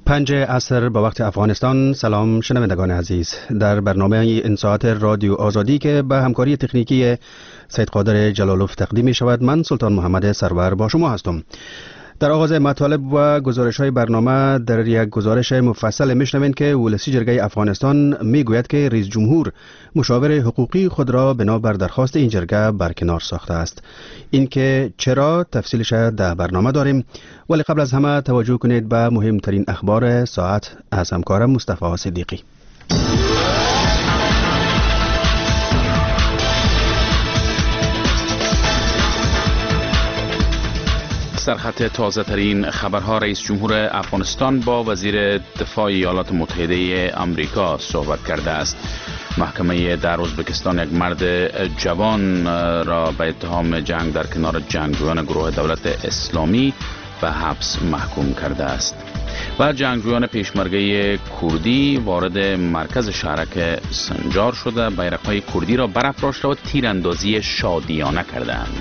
5 عصر به وقت افغانستان. سلام شنوندگان عزیز، در برنامه این ساعت رادیو آزادی که به همکاری تکنیکی سید قادر جلالوف تقدیم می شود، من سلطان محمد سرور با شما هستم. در آغاز مطالب و گزارش های برنامه در یک گزارش مفصل میشنوید که ولسی جرگه افغانستان میگوید که رئیس جمهور مشاور حقوقی خود را بنا بر درخواست این جرگه برکنار ساخته است. این که چرا تفصیلش در برنامه داریم، ولی قبل از همه توجه کنید به مهمترین اخبار ساعت از همکارم مصطفی صدیقی. سرخط تازه ترین خبرها: رئیس جمهور افغانستان با وزیر دفاع ایالات متحده آمریکا صحبت کرده است. محکمه در ازبکستان یک مرد جوان را به اتهام جنگ در کنار جنگجویان گروه دولت اسلامی به حبس محکوم کرده است. و جنگجویان پیشمرگه کردی وارد مرکز شهرک سنجار شده بیرق‌های کردی را برافراشته و تیراندازی شادیانه کردند.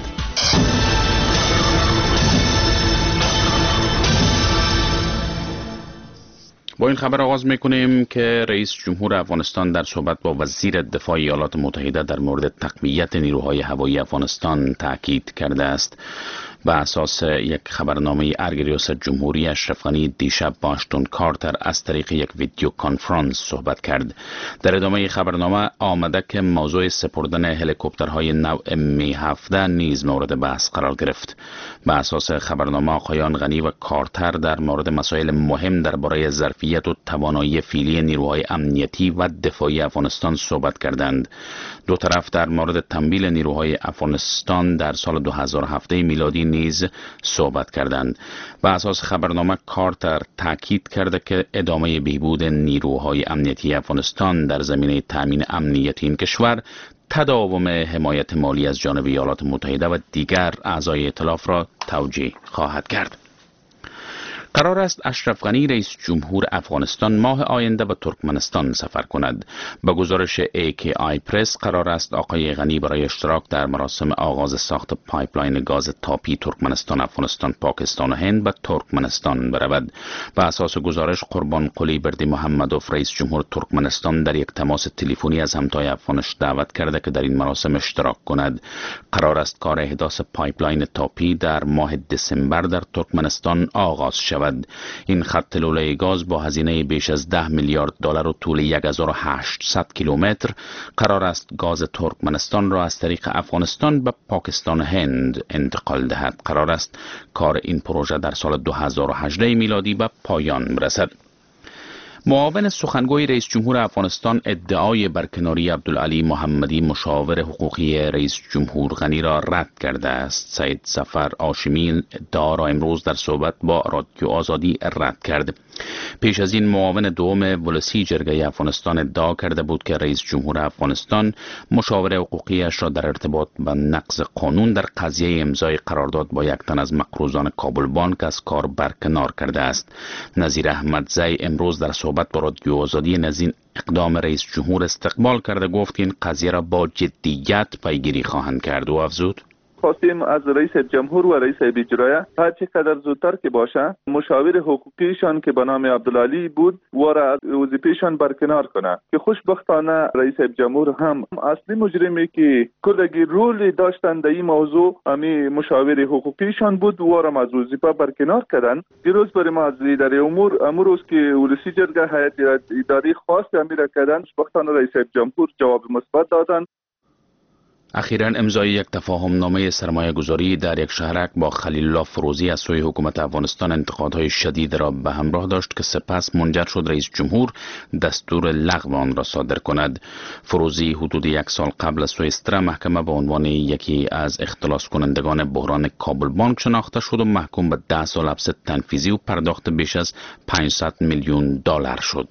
با این خبر آغاز میکنیم که رئیس جمهور افغانستان در صحبت با وزیر دفاع ایالات متحده در مورد تقویت نیروهای هوایی افغانستان تاکید کرده است. به اساس یک خبرنامه ارگ ریاست جمهوری، اشرف غنی دیشب با اشتون کارتر از طریق یک ویدیو کانفرانس صحبت کرد. در ادامه خبرنامه آمده که موضوع سپردن هلیکوپترهای نوع می 17 نیز مورد بحث قرار گرفت. به اساس خبرنامه آقایان غنی و کارتر در مورد مسائل مهم درباره ظرفیت و توانایی فعلی نیروهای امنیتی و دفاعی افغانستان صحبت کردند. دو طرف در مورد تمویل نیروهای افغانستان در سال 2017 میلادی نیز صحبت کردند. به اساس خبرنامه کارتر تاکید کرده که ادامه بهبود نیروهای امنیتی افغانستان در زمینه تامین امنیت این کشور، تداوم حمایت مالی از جانب ایالات متحده و دیگر اعضای ائتلاف را توجیه خواهد کرد. قرار است اشرف غنی رئیس جمهور افغانستان ماه آینده به ترکمنستان سفر کند. به گزارش AKI پرس قرار است آقای غنی برای اشتراک در مراسم آغاز ساخت پایپلاین گاز تاپی ترکمنستان، افغانستان، پاکستان و هند به ترکمنستان برود. به اساس گزارش قربان قلی بردی محمدوف رئیس جمهور ترکمنستان در یک تماس تلفنی از همتای افغانش دعوت کرده که در این مراسم اشتراک کند. قرار است کار احداث پایپلاین تاپی در ماه دسامبر در ترکمنستان آغاز شود. این خط لوله گاز با هزینه بیش از 10 میلیارد دلار و طول 1800 کیلومتر قرار است گاز ترکمنستان را از طریق افغانستان به پاکستان و هند انتقال دهد. قرار است کار این پروژه در سال 2018 میلادی به پایان برسد. معاون سخنگوی رئیس جمهور افغانستان ادعای برکناری عبدالعلی محمدی مشاور حقوقی رئیس جمهور غنی را رد کرده است. سید ظفر هاشمی ادعا را امروز در صحبت با رادیو آزادی رد کرد. پیش از این معاون دوم ولسی جرگه افغانستان ادعا کرده بود که رئیس جمهور افغانستان مشاور حقوقیش را در ارتباط با نقض قانون در قضیه امضای قرارداد با یک تن از مقروضان کابل بانک از کار برکنار کرده است. نظیر احمدزی امروز در صحبت با رادیو آزادی نزین اقدام رئیس جمهور استقبال کرده، گفت که این قضیه را با جدیت پیگیری خواهند کرد و افزود: خواستیم از رئیس جمهور و رئیس اجرایه هر چقدر زودتر که باشه مشاور حقوقیشان که به نام عبدالعلی بود و را از وظیفهشان برکنار کنه، که خوشبختانه رئیس جمهور هم اصلی مجرمی که کلگی رول داشتن در این موضوع همی مشاور حقوقیشان بود و را از وظیفه برکنار کردن. دیروز برای ما از اداره امور است که ولسی جرگه هیئت اداری خواست امیر کردن، خوشبختانه رئیس جمهور جواب مثبت دادن. اخیراً امضای یک تفاهم نامه سرمایه گذاری در یک شهرک با خلیل الله فروزی از سوی حکومت افغانستان انتقادهای شدید را به همراه داشت که سپس منجر شد رئیس جمهور دستور لغو آن را صادر کند. فروزی حدود یک سال قبل از سوئیستر محکمه به عنوان یکی از اختلاس کنندگان بحران کابل بانک شناخته شد و محکوم به 10 سال حبس تنفیذی و پرداخت بیش از 500 میلیون دلار شد.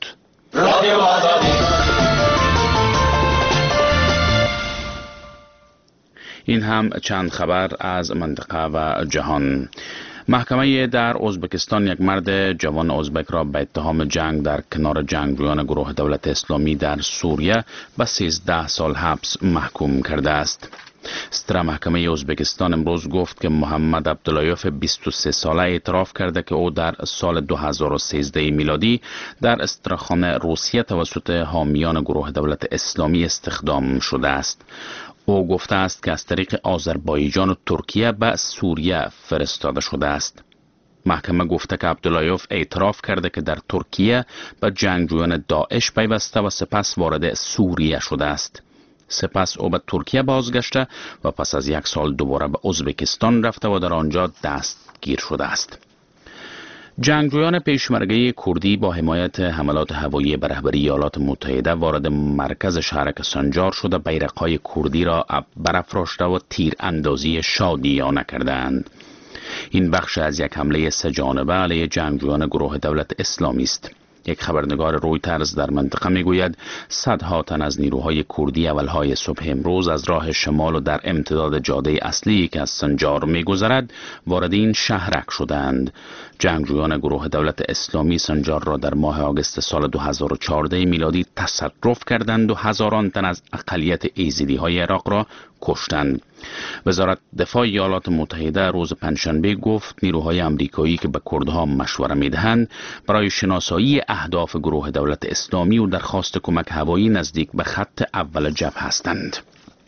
این هم چند خبر از منطقه و جهان. محکمه در ازبکستان یک مرد جوان ازبک را به اتهام جنگ در کنار جنگجویان گروه دولت اسلامی در سوریه به 13 سال حبس محکوم کرده است. ستره محکمه ازبکستان امروز گفت که محمد عبداللایف 23 ساله اعتراف کرده که او در سال 2013 میلادی در استراخانه روسیه توسط حامیان گروه دولت اسلامی استخدام شده است. او گفته است که از طریق آذربایجان و ترکیه به سوریه فرستاده شده است. محکمه گفته که عبداللایف اعتراف کرده که در ترکیه به جنگجویان داعش پیوسته و سپس وارد سوریه شده است. سپس او به ترکیه بازگشته و پس از 1 سال دوباره به ازبکستان رفته و در آنجا دستگیر شده است. جنگجویان پیشمرگه کردی با حمایت حملات هوایی به رهبری ایالات متحده وارد مرکز شهر سنجار شده بیرق‌های کردی را برافراشته و تیراندازی شادیانه کردند. این بخش از یک حمله 3 جانبه علیه جنگجویان گروه دولت اسلامی است. یک خبرنگار رویترز در منطقه میگوید صدها تن از نیروهای کردی اولهای صبح امروز از راه شمال و در امتداد جاده اصلی که از سنجار میگذرد وارد این شهرک شدند. جنگجویان گروه دولت اسلامی سنجار را در ماه آگوست سال 2014 میلادی تصرف کردند و هزاران تن از اقلیت ایزیدی های عراق را کشتند. وزارت دفاع ایالات متحده روز پنجشنبه گفت نیروهای آمریکایی که به کردها مشوره میدهند برای شناسایی اهداف گروه دولت اسلامی و درخواست کمک هوایی نزدیک به خط اول جبهه هستند.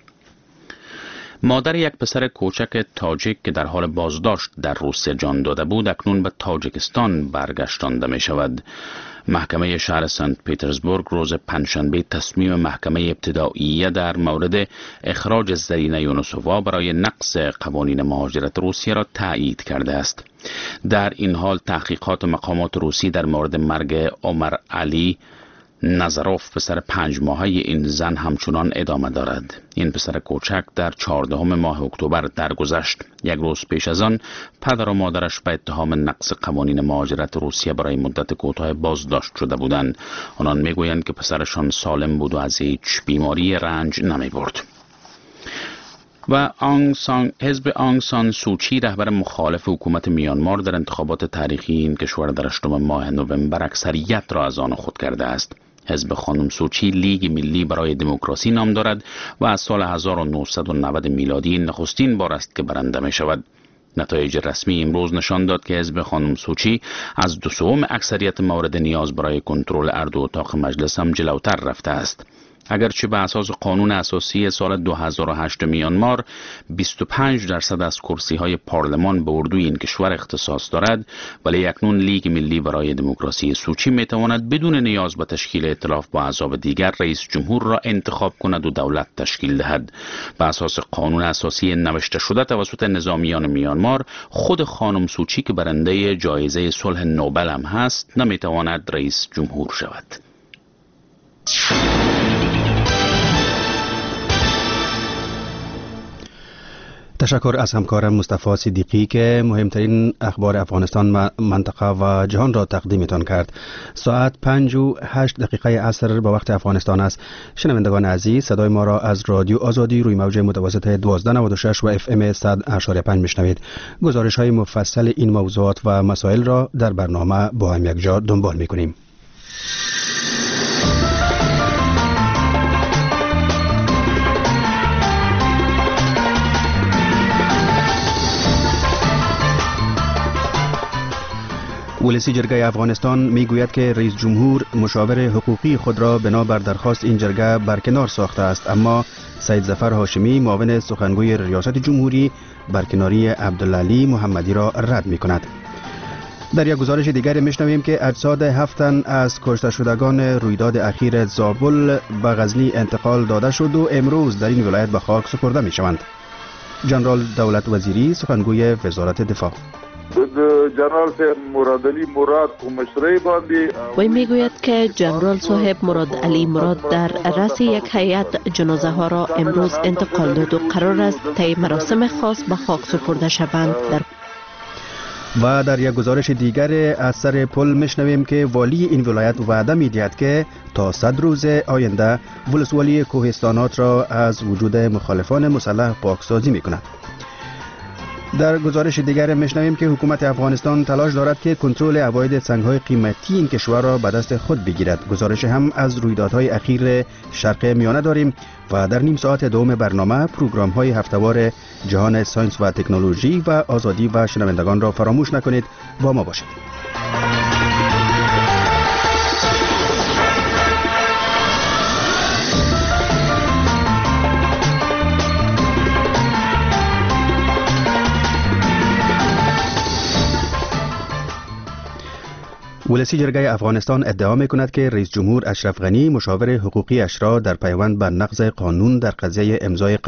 مادر یک پسر کوچک تاجیک که در حال بازداشت در روسیه جان داده بود اکنون به تاجیکستان برگشتانده می شود. محکمه شهر سنت پیترزبورگ روز پنجشنبه تصمیم محکمه ابتداییه در مورد اخراج زرینه یونسووا برای نقض قوانین مهاجرت روسیه را تایید کرده است. در این حال تحقیقات مقامات روسی در مورد مرگ عمر علی نظروف پسر 5 ماهه این زن همچنان ادامه دارد. این پسر کوچک در 14 ماه اکتبر درگذشت. 1 روز پیش از آن پدر و مادرش به اتهام نقض قوانین مهاجرت روسیه برای مدت کوتاه بازداشت شده بودند. آنان میگویند که پسرشان سالم بود و از هیچ بیماری رنج نمی برد. و حزب آنگ سان سوچی رهبر مخالف حکومت میانمار در انتخابات تاریخی این کشور در 8 ماه نوامبر اکثریت را از آن خود کرده است. حزب خانم سوچی لیگ ملی برای دموکراسی نام دارد و از سال 1990 میلادی نخستین بار است که برنده می شود. نتایج رسمی امروز نشان داد که حزب خانم سوچی از 2/3 اکثریت مورد نیاز برای کنترل اردو اتاق مجلس هم جلوتر رفته است. اگرچه به اساس قانون اساسی سال 2008 میانمار 25% از کرسی‌های پارلمان به اردوی این کشور اختصاص دارد، ولی اکنون لیگ ملی برای دموکراسی سوچی میتواند بدون نیاز به تشکیل ائتلاف با احزاب دیگر رئیس جمهور را انتخاب کند و دولت تشکیل دهد. به اساس قانون اساسی نوشته شده توسط نظامیان میانمار، خود خانم سوچی که برنده جایزه صلح نوبل هم هست نمیتواند رئیس جمهور شود. تشکر از همکارم مصطفی صدیقی که مهمترین اخبار افغانستان، منطقه و جهان را تقدیمتان کرد. ساعت 5:08 عصر با وقت افغانستان است. شنوندگان عزیز، صدای ما را از رادیو آزادی روی موج متوسط 1296 و FM 100.5 میشنوید. گزارش های مفصل این موضوعات و مسائل را در برنامه با هم یک جا دنبال میکنیم. ولسی جرگه افغانستان میگوید که رئیس جمهور مشاور حقوقی خود را بنابر درخواست این جرگه برکنار ساخته است، اما سید ظفر هاشمی معاون سخنگوی ریاست جمهوری برکناری عبدالعلی محمدی را رد می کند. در یک گزارش دیگر میشنویم که اجساد 7 تن از کشته شدگان رویداد اخیر زابل به غزنی انتقال داده شد و امروز در این ولایت به خاک سپرده می شوند. جنرال دولت وزیری سخنگوی وزارت دفاع جنرال صاحب مراد علی مراد و مشرعی باندی وی میگوید که جنرال صاحب مراد علی مراد در رأس یک هیئت جنازه ها را امروز انتقال داد و قرار است طی مراسم خاص به خاک سپرده شوند. و در یک گزارش دیگر از سر پل میشنویم که والی این ولایت وعده میدهد که تا 100 روز آینده ولسوالی کوهستانات را از وجود مخالفان مسلح پاکسازی میکند. در گزارش دیگر میشنویم که حکومت افغانستان تلاش دارد که کنترل عواید سنگ‌های قیمتی این کشور را به دست خود بگیرد. گزارش هم از رویدادهای اخیر شرق میانه داریم و در نیم ساعت دوم برنامه پروگرام‌های هفته‌وار جهان ساینس و تکنولوژی و آزادی و شنوندگان را فراموش نکنید. با ما باشید. ولسی جرگه افغانستان ادعا می‌کند که رئیس جمهور اشرف غنی مشاور حقوقی اش را در پیوند به نقض قانون در قضیه امضای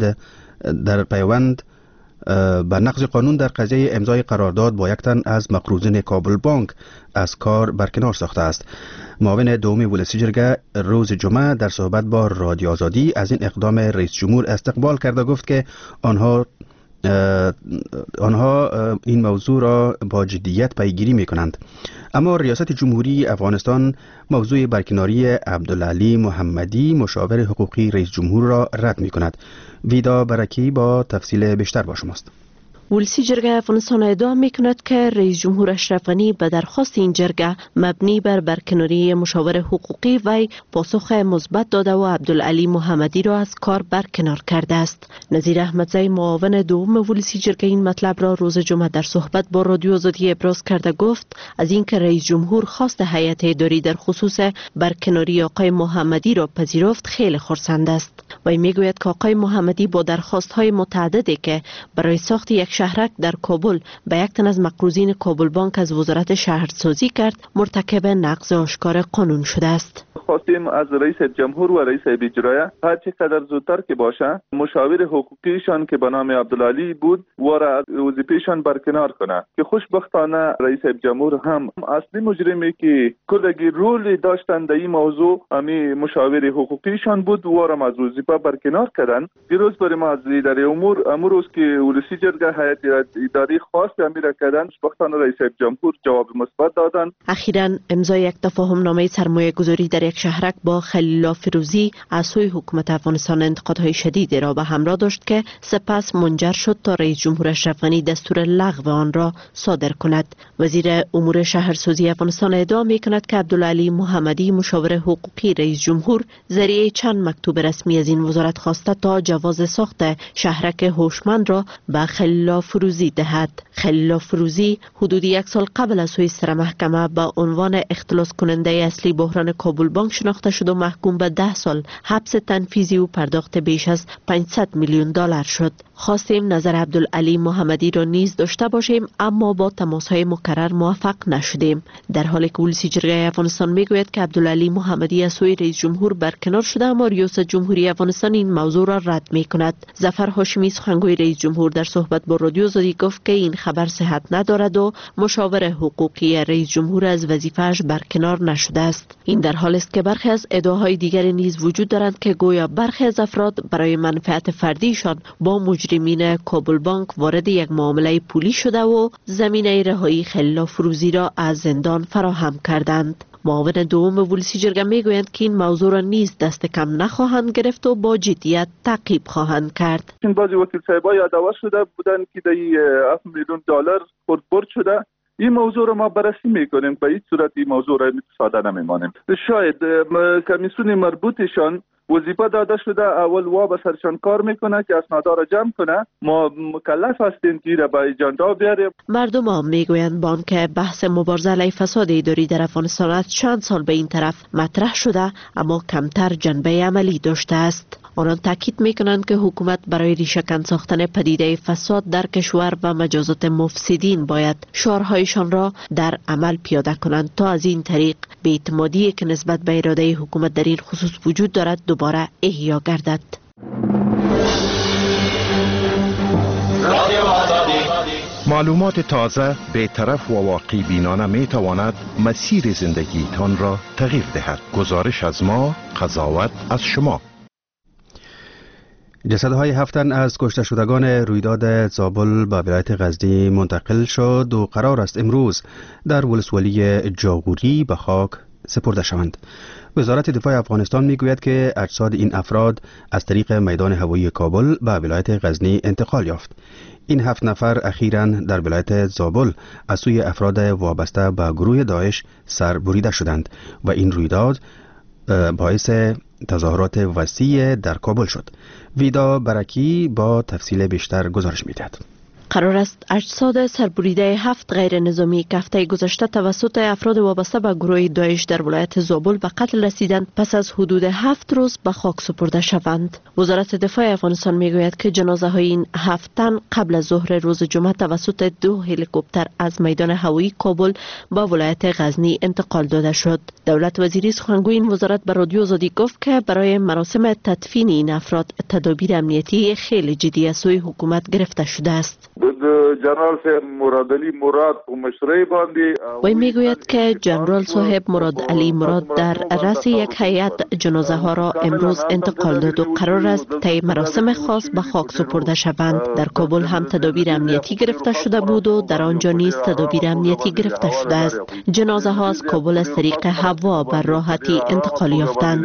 قرارداد با یک تن از مقروضین کابل بانک از کار برکنار ساخته است. معاون دوم ولسی جرگه روز جمعه در صحبت با رادیو آزادی از این اقدام رئیس جمهور استقبال کرده گفت که آنها این موضوع را با جدیت پیگیری می کنند. اما ریاست جمهوری افغانستان موضوع برکناری عبدالعلی محمدی مشاور حقوقی رئیس جمهور را رد می کند. ویدا برکی با تفصیل بیشتر با شماست. ولسی جرگه افغانستان ادعا می‌کند که رئیس جمهور اشرف غنی به درخواست این جرگه مبنی بر برکناری مشاور حقوقی وی پاسخ مثبت داده و عبدالعلی محمدی را از کار برکنار کرده است. نظیر احمدزی معاون دوم ولسی جرگه این مطلب را روز جمعه در صحبت با رادیو آزادی ابراز کرده گفت از اینکه رئیس جمهور خواست هیئت اداری در خصوص برکناری آقای محمدی را پذیرفت خیلی خرسند است. وی میگوید که آقای محمدی با درخواست‌های متعددی که برای ساخت یک شهرک در کابل به یک تن از مقروضین کابل بانک از وزارت شهرسازی کرد مرتکب نقض آشکار قانون شده است. خواستیم از رئیس جمهور و رئیس اجرایه هر چقدر زودتر که باشه مشاور حقوقیشان که به نام عبدالعلی بود و را از وظیفهشان برکنار کنه که خوشبختانه رئیس جمهور هم اصلی مجرمی که کلگی رول داشتن در این موضوع امی مشاور حقوقیشان بود و را از وظیفه برکنار کردن. دیروز برای از در امور است که ولسی جرگه هیئت اداری خواست امیر کردن. خوشبختانه رئیس جمهور جواب مثبت دادن. اخیراً امضای یک تفاهم نامه سرمایه گذاری در یک شهرک با خلیل الله فیروزی از سوی حکومت افغانستان انتقادهای شدیدی را به همراه داشت که سپس منجر شد تا رئیس جمهور اشرف غنی دستور لغو آن را صادر کند. وزیر امور شهرسازی افغانستان ادعا می‌کند که عبدالعلی محمدی مشاور حقوقی رئیس جمهور ذریعه چند مکتوب رسمی از این وزارت خواسته تا جواز ساخت شهرک هوشمند را به خلیل الله فیروزی دهد. خلیل الله فیروزی حدود یک سال قبل از سوی سر محکمه به عنوان اختلاس کننده اصلی بحران کابل بانک شناخته شد و محکوم به 10 سال حبس تنفیذی و پرداخت بیش از 500 میلیون دلار شد. خواستیم نظر عبدالعلی محمدی را نیز داشته باشیم اما با تماس‌های مکرر موفق نشدیم. در حالی که ولسی جرگه افغانستان میگوید که عبدالعلی محمدی از سوی رئیس جمهور برکنار شده اما ریاست جمهوری افغانستان این موضوع را رد میکند. ظفر هاشمی سخنگوی رئیس جمهور در صحبت با رادیو آزادی گفت که این خبر صحت ندارد و مشاور حقوقی رئیس جمهور از وظیفه‌اش برکنار نشده است. این در حالی است که برخی از ادعاهای دیگر نیز وجود دارند که گویا برخی از افراد برای منفعت فردیشان با مجرمین کابل بانک وارد یک معامله پولی شده و زمینه رهایی خلیل الله فیروزی را از زندان فراهم کردند. معاون دوم ولسی جرگه میگویند که این موضوع را نیز دست کم نخواهند گرفت و با جدیت تعقیب خواهند کرد. این بعضی وکیل صاحبای یادآور شده بودند که در 7 میلیون دلار برد شده. این موضوع رو ما بررسی میکنیم. به هیچ صورت این موضوع را ساده نمیمانیم. شاید کمیسیون مربوطشان وظیفه داده شده اول به سرشان کار میکنه که اسنادا را جمع کنه. ما مکلف هستیم که را به اجرا بیاریم. مردم هم میگویند بانک بحث مبارزه علیه فساد اداری در افغانستان از چند سال به این طرف مطرح شده اما کمتر جنبه عملی داشته است. آنان تاکید میکنند که حکومت برای ریشه‌کن ساختن پدیده فساد در کشور و مجازات مفسدین باید شعارهایشان را در عمل پیاده کنند تا از این طریق بی‌اعتمادی که نسبت به اراده حکومت در این خصوص وجود دارد دوباره احیا گردد. معلومات تازه، بی‌طرف و واقعی بینانه می تواند مسیر زندگیتان را تغییر دهد. گزارش از ما، قضاوت از شما. جسدهای 7 تن از کشته شدگان رویداد زابل به ولایت غزنی منتقل شد و قرار است امروز در ولسوالی جاغوری به خاک سپرده شوند. وزارت دفاع افغانستان میگوید که اجساد این افراد از طریق میدان هوایی کابل به ولایت غزنی انتقال یافت. این 7 نفر اخیراً در ولایت زابل از سوی افراد وابسته به گروه داعش سر بریده شدند و این رویداد باعث تظاهرات وسیع در کابل شد. ویدا برکی با تفصیل بیشتر گزارش می‌دهد. قرار است اجساد سربریده 7 غیر نظامی که هفته گذشته توسط افراد وابسته به گروه داعش در ولایت زابل به قتل رسیدند پس از حدود 7 روز به خاک سپرده شوند. وزارت دفاع افغانستان میگوید که جنازه های این 7 تن قبل از ظهر روز جمعه توسط 2 هلیکوپتر از میدان هوایی کابل به ولایت غزنی انتقال داده شد. دولت وزیری سخنگوی این وزارت به رادیو آزادی گفت که برای مراسم تدفین این افراد تدابیر امنیتی خیلی جدی از سوی حکومت گرفته شده است. جنرال صاحب مراد علی مراد و مشرعی باندی وی میگوید که جنرال صاحب مراد علی مراد در رأس یک هیئت جنازه ها را امروز انتقال داد و قرار است طی مراسم خاص به خاک سپرده شوند. در کابل هم تدابیر امنیتی گرفته شده بود و در آنجا نیز تدابیر امنیتی گرفته شده است. جنازه ها از کابل از طریق هوا بر راحتی انتقال یافتند.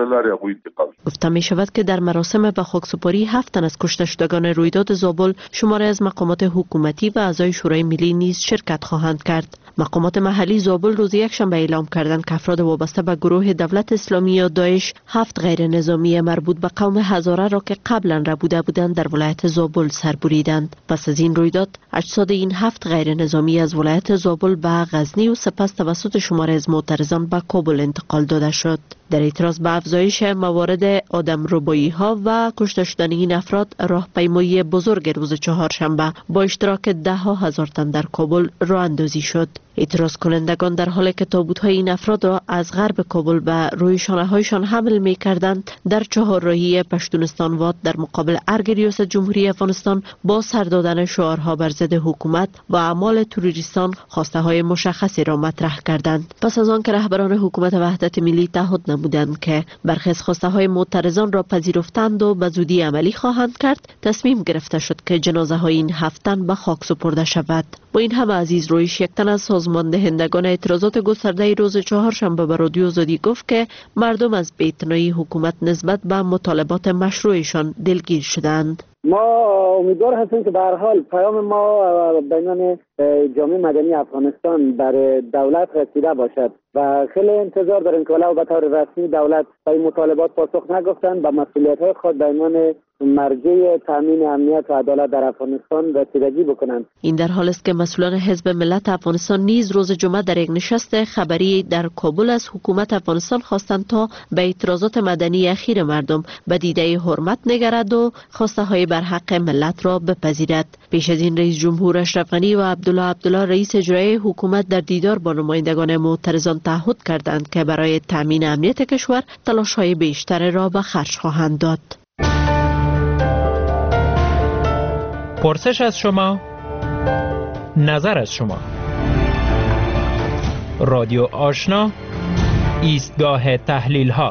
گفته می شود که در مراسم به خاک سپاری 7 تن از کشته شدگان رویداد زابل شماره از مقامات حکومتی و اعضای شورای ملی نیز شرکت خواهند کرد. مقامات محلی زابل روز یکشنبه اعلام کردند که افراد وابسته به گروه دولت اسلامی یا داعش 7 غیر نظامی مربوط به قوم هزاره را که قبلا ربوده بودند در ولایت زابل سر بریدند. پس از این رویداد اجساد این 7 غیر نظامی از ولایت زابل به غزنی و سپس توسط شماره از معترضان به کابل انتقال داده شد. در اعتراض به افزایش موارد آدمربایی ها و کشته شدن این افراد راهپیمایی بزرگ روز چهارشنبه با اشتراک 10,000 تن در کابل راه اندازی شد. اعتراض کنندگان در حالی که تابوت‌های این افراد را از غرب کابل به روی شانه‌هایشان حمل می‌کردند در چهارراهی پشتونستان واد در مقابل ارگ ریاست جمهوری افغانستان با سر دادن شعارها بر ضد حکومت و اعمال تروریستان خواسته‌های مشخصی را مطرح کردند. پس از آن که رهبران حکومت وحدت ملی تعهد نمودند که برخی از خواسته‌های معترضان را پذیرفتند و به زودی عملی خواهند کرد، تصمیم گرفته شد که جنازه‌های این 7 تن به خاک سپرده شود. با این همه عزیز رویش یک تن از سازمان دهندگان اعتراضات گسترده روز چهارشنبه به رادیو آزادی گفت که مردم از بی‌اعتنایی حکومت نسبت به مطالبات مشروعشان دلگیر شدند. ما امیدوار هستیم که به هر حال پیام ما بین جامعه مدنی افغانستان بر دولت رسیده باشد و خیلی انتظار داریم که ولو به طور رسمی دولت به این مطالبات پاسخ نگفتند و مسئولیت‌های خود به عنوان مرجع تامین امنیت و عدالت در افغانستان رسیدگی بکنند. این در حال است که مسئولان حزب ملت افغانستان نیز روز جمعه در یک نشست خبری در کابل از حکومت افغانستان خواستند تا به اعتراضات مدنی اخیر مردم به دیده حرمت نگرد و خواسته های بر حق ملت را بپذیرد. پیش از این رئیس جمهور اشرف غنی و عبدالله رئیس اجرایی حکومت در دیدار با نمایندگان معترضان تعهد کردند که برای تامین امنیت کشور تلاش‌های بیشتر را به خرج خواهند داد. پرسش از شما، نظر از شما. رادیو آشنا، ایستگاه تحلیل ها.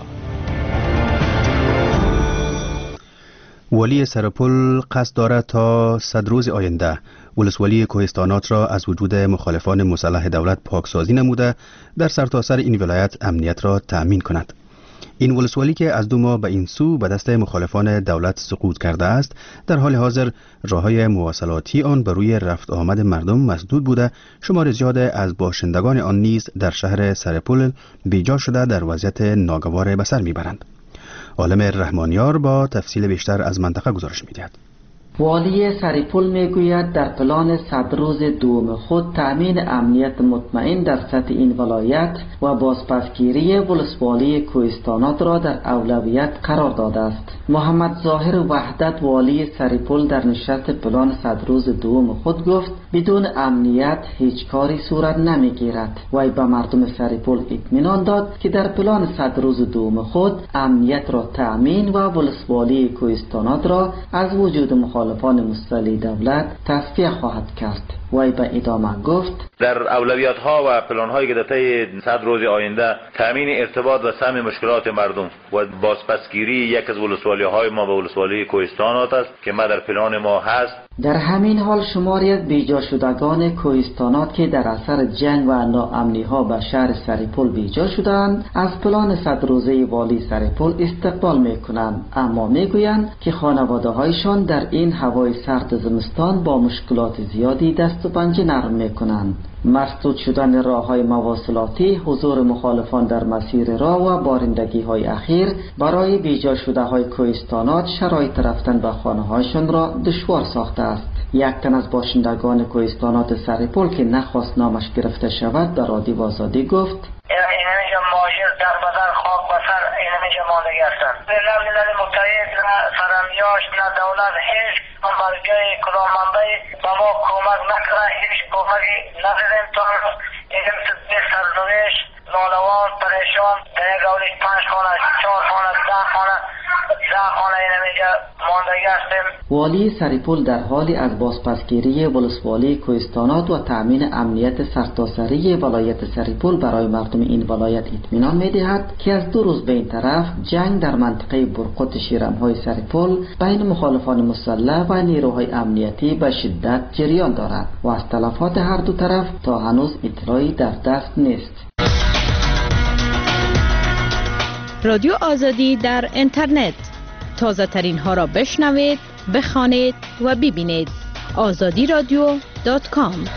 ولی سرپل قصد دارد تا 100 روز آینده ولسوالی کوهستانات را از وجود مخالفان مسلح دولت پاکسازی نموده در سرتاسر این ولایت امنیت را تأمین کند. این ولسوالی که از 2 ماه به این سو به دست مخالفان دولت سقوط کرده است، در حال حاضر راه‌های مواصلاتی آن بر روی رفت آمد مردم مسدود بوده، شمار زیاد از باشندگان آن نیز در شهر سرپل بیجا شده در وضعیت ناگوار به سر میبرند. عالم رحمانیار با تفصیل بیشتر از منطقه گزارش می‌دهد. والی سرپل میگوید در پلان 100 روز دوم خود تأمین امنیت مطمئن در سطح این ولایت و بازپسگیری ولسوالی کوهستانات را در اولویت قرار داده است. محمد ظاهر وحدت والی سرپل در نشست پلان 100 روز دوم خود گفت بدون امنیت هیچ کاری صورت نمیگیرد. وی به مردم سرپل اطمینان داد که در پلان 100 روز دوم خود امنیت را تأمین و ولسوالی کوهستانات را از وجود مخالفان مسلح دولت تصفیه خواهد کرد. وی به ادامه گفت در اولویت ها و پلان هایی که در طی 100 روز آینده تامین ارتباط و سهم مشکلات مردم و بازپسگیری یک از ولسوالی های ما به ولسوالی کوهستانات است که ما در پلان ما هست. در همین حال شماری از بیجا شدگان کوهستانات که در اثر جنگ و ناامنی ها به شهر سریپول بیجا شدند از پلان 100 روزه والی سریپول استقبال میکنند، اما میگویند که خانواده هایشان در این هوای سرد زمستان با مشکلات زیادی دست و پنجه نرم میکنند. مسدود شدن راه‌های مواصلاتی، حضور مخالفان در مسیر راه و بارندگی های اخیر برای بیجا شده های کوهستانات شرایط رفتن به خانه‌هایشان را دشوار ساخته است. یک تن از باشندگان کوهستانات سریپول که نخواست نامش گرفته شود به رادیو آزادی گفت اینجا ماجر در بدن خاک بسر اینجا ماندگی هستند. نه ملل متحد، نه سرمیاش، نه دولت، هیچ برگه کلامنده به ما کمک نکنه، هیچ کمکی ندیدیم تا این سرنوشت نالوان پریشان در یک اولی 5 خانه 4 خانه 10 خانه اینجا ماندگی هستیم. والی سریپول در حالی از بازپسگیری ولسوالی کوهستانات و تأمین امنیت سرتاسری ولایت سریپول برای مردم این ولایت اطمینان می‌دهد که از 2 روز به این طرف جنگ در منطقه برقط شیرم‌های سریپول بین مخالفان مسلح و نیروهای امنیتی به شدت جریان دارد و از تلفات هر دو طرف تا هنوز اطلاعی در دست نیست. رادیو آزادی در اینترنت، تازه ترین ها را بشنوید، بخوانید و ببینید. azadiradio.com.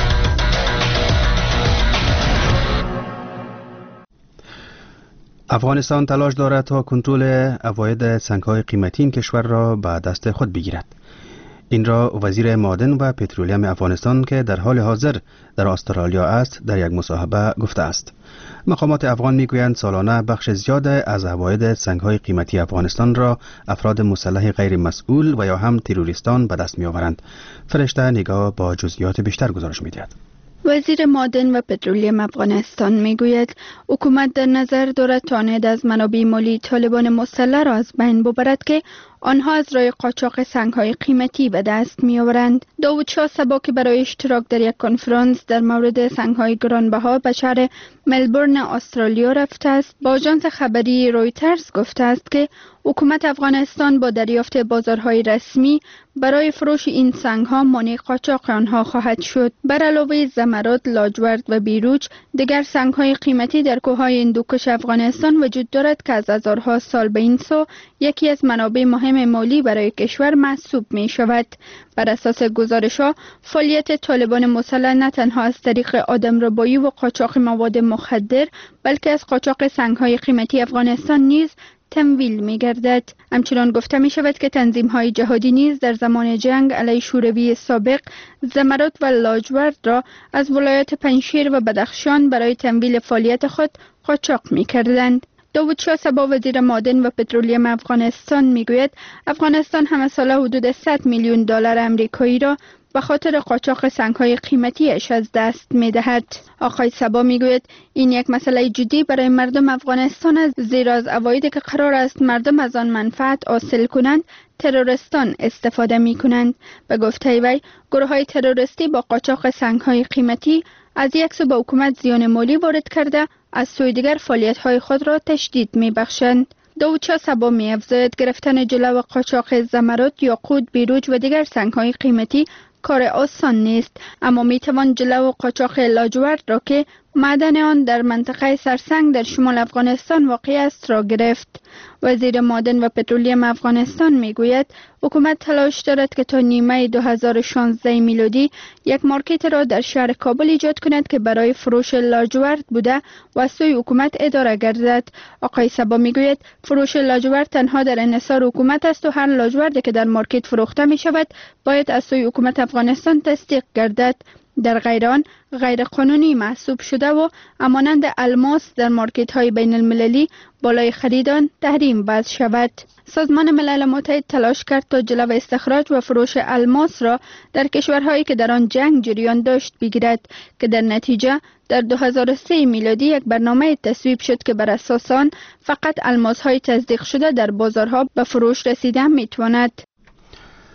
افغانستان تلاش دارد تا کنترل عواید سنگ‌های قیمتی این کشور را به دست خود بگیرد. این را وزیر معدن و پترولیم افغانستان که در حال حاضر در استرالیا است در یک مصاحبه گفته است. مقامات افغان میگویند سالانه بخش زیاد از عواید سنگ‌های قیمتی افغانستان را افراد مسلح غیر مسئول و یا هم تروریستان به دست می‌آورند. فرشته نگاه با جزئیات بیشتر گزارش می‌دهد. وزیر معدن و پترولیم افغانستان میگوید حکومت در نظر دارد تواند از منابع مالی طالبان مسلح را از بین ببرد که آنها از راه قاچاق سنگ‌های قیمتی به دست می‌آورند. داوود شاه صبا که برای اشتراک در یک کنفرانس در مورد سنگ‌های گرانبها به شهر ملبورن استرالیا رفته است، با آژانس خبری رویترز گفته است که حکومت افغانستان با دریافت بازارهای رسمی برای فروش این سنگ‌ها مانع قاچاق آنها خواهد شد. بر علاوه زمرد، لاجورد و بیروج، دیگر سنگ‌های قیمتی در کوههای هندوکش افغانستان وجود دارد که از هزارها سال به این سو یکی از منابع مهم مالی برای کشور محسوب می شود. بر اساس گزارش‌ها، فعالیت طالبان مسلح نه تنها از طریق آدمربایی و قاچاق مواد مخدر، بلکه از قاچاق سنگ‌های قیمتی افغانستان نیز تمویل می گردد. همچنان گفته می شود که تنظیم‌های جهادی نیز در زمان جنگ علیه شوروی سابق زمرد و لاجورد را از ولایات پنجشیر و بدخشان برای تمویل فعالیت خود قاچاق می کردند. داوود شاه صبا وزیر معدن و پترولیم افغانستان میگوید افغانستان همه ساله حدود 100 میلیون دلار آمریکایی را به خاطر قاچاق سنگ‌های قیمتیش از دست می‌دهد. آقای صبا میگوید این یک مسئله جدی برای مردم افغانستان است، زیرا از عوایدی که قرار است مردم از آن منفعت حاصل کنند تروریستان استفاده می‌کنند. به گفته وی گروه‌های تروریستی با قاچاق سنگ‌های قیمتی از یک سو به حکومت زیان مالی وارد کرده، از سوی دیگر فعالیت‌های خود را تشدید می‌بخشند. داوود شاه صبا می‌افزاید گرفتن جلو قاچاق زمرد، یاقوت، بیروج و دیگر سنگ‌های قیمتی کار آسان نیست، اما می‌توان جلو قاچاق لاجورد را که معدن آن در منطقه سرسنگ در شمال افغانستان واقع است را گرفت. وزیر معدن و پترولیم افغانستان میگوید حکومت تلاش دارد که تا نیمه 2016 میلادی یک مارکت را در شهر کابل ایجاد کند که برای فروش لاجورد بوده و از سوی حکومت اداره گردد. آقای صبا میگوید فروش لاجورد تنها در انحصار حکومت است و هر لاجوردی که در مارکت فروخته می شود باید از سوی حکومت افغانستان تصدیق گردد. در غیر آن غیر قانونی محسوب شده و همانند الماس در مارکت های بین المللی بالای خرید آن تحریم وضع شود. سازمان ملل متحد تلاش کرد تا جلو استخراج و فروش الماس را در کشورهایی که در آن جنگ جریان داشت بگیرد که در نتیجه در 2003 میلادی یک برنامه تصویب شد که بر اساس آن فقط الماس های تصدیق شده در بازارها به فروش رسیده میتواند.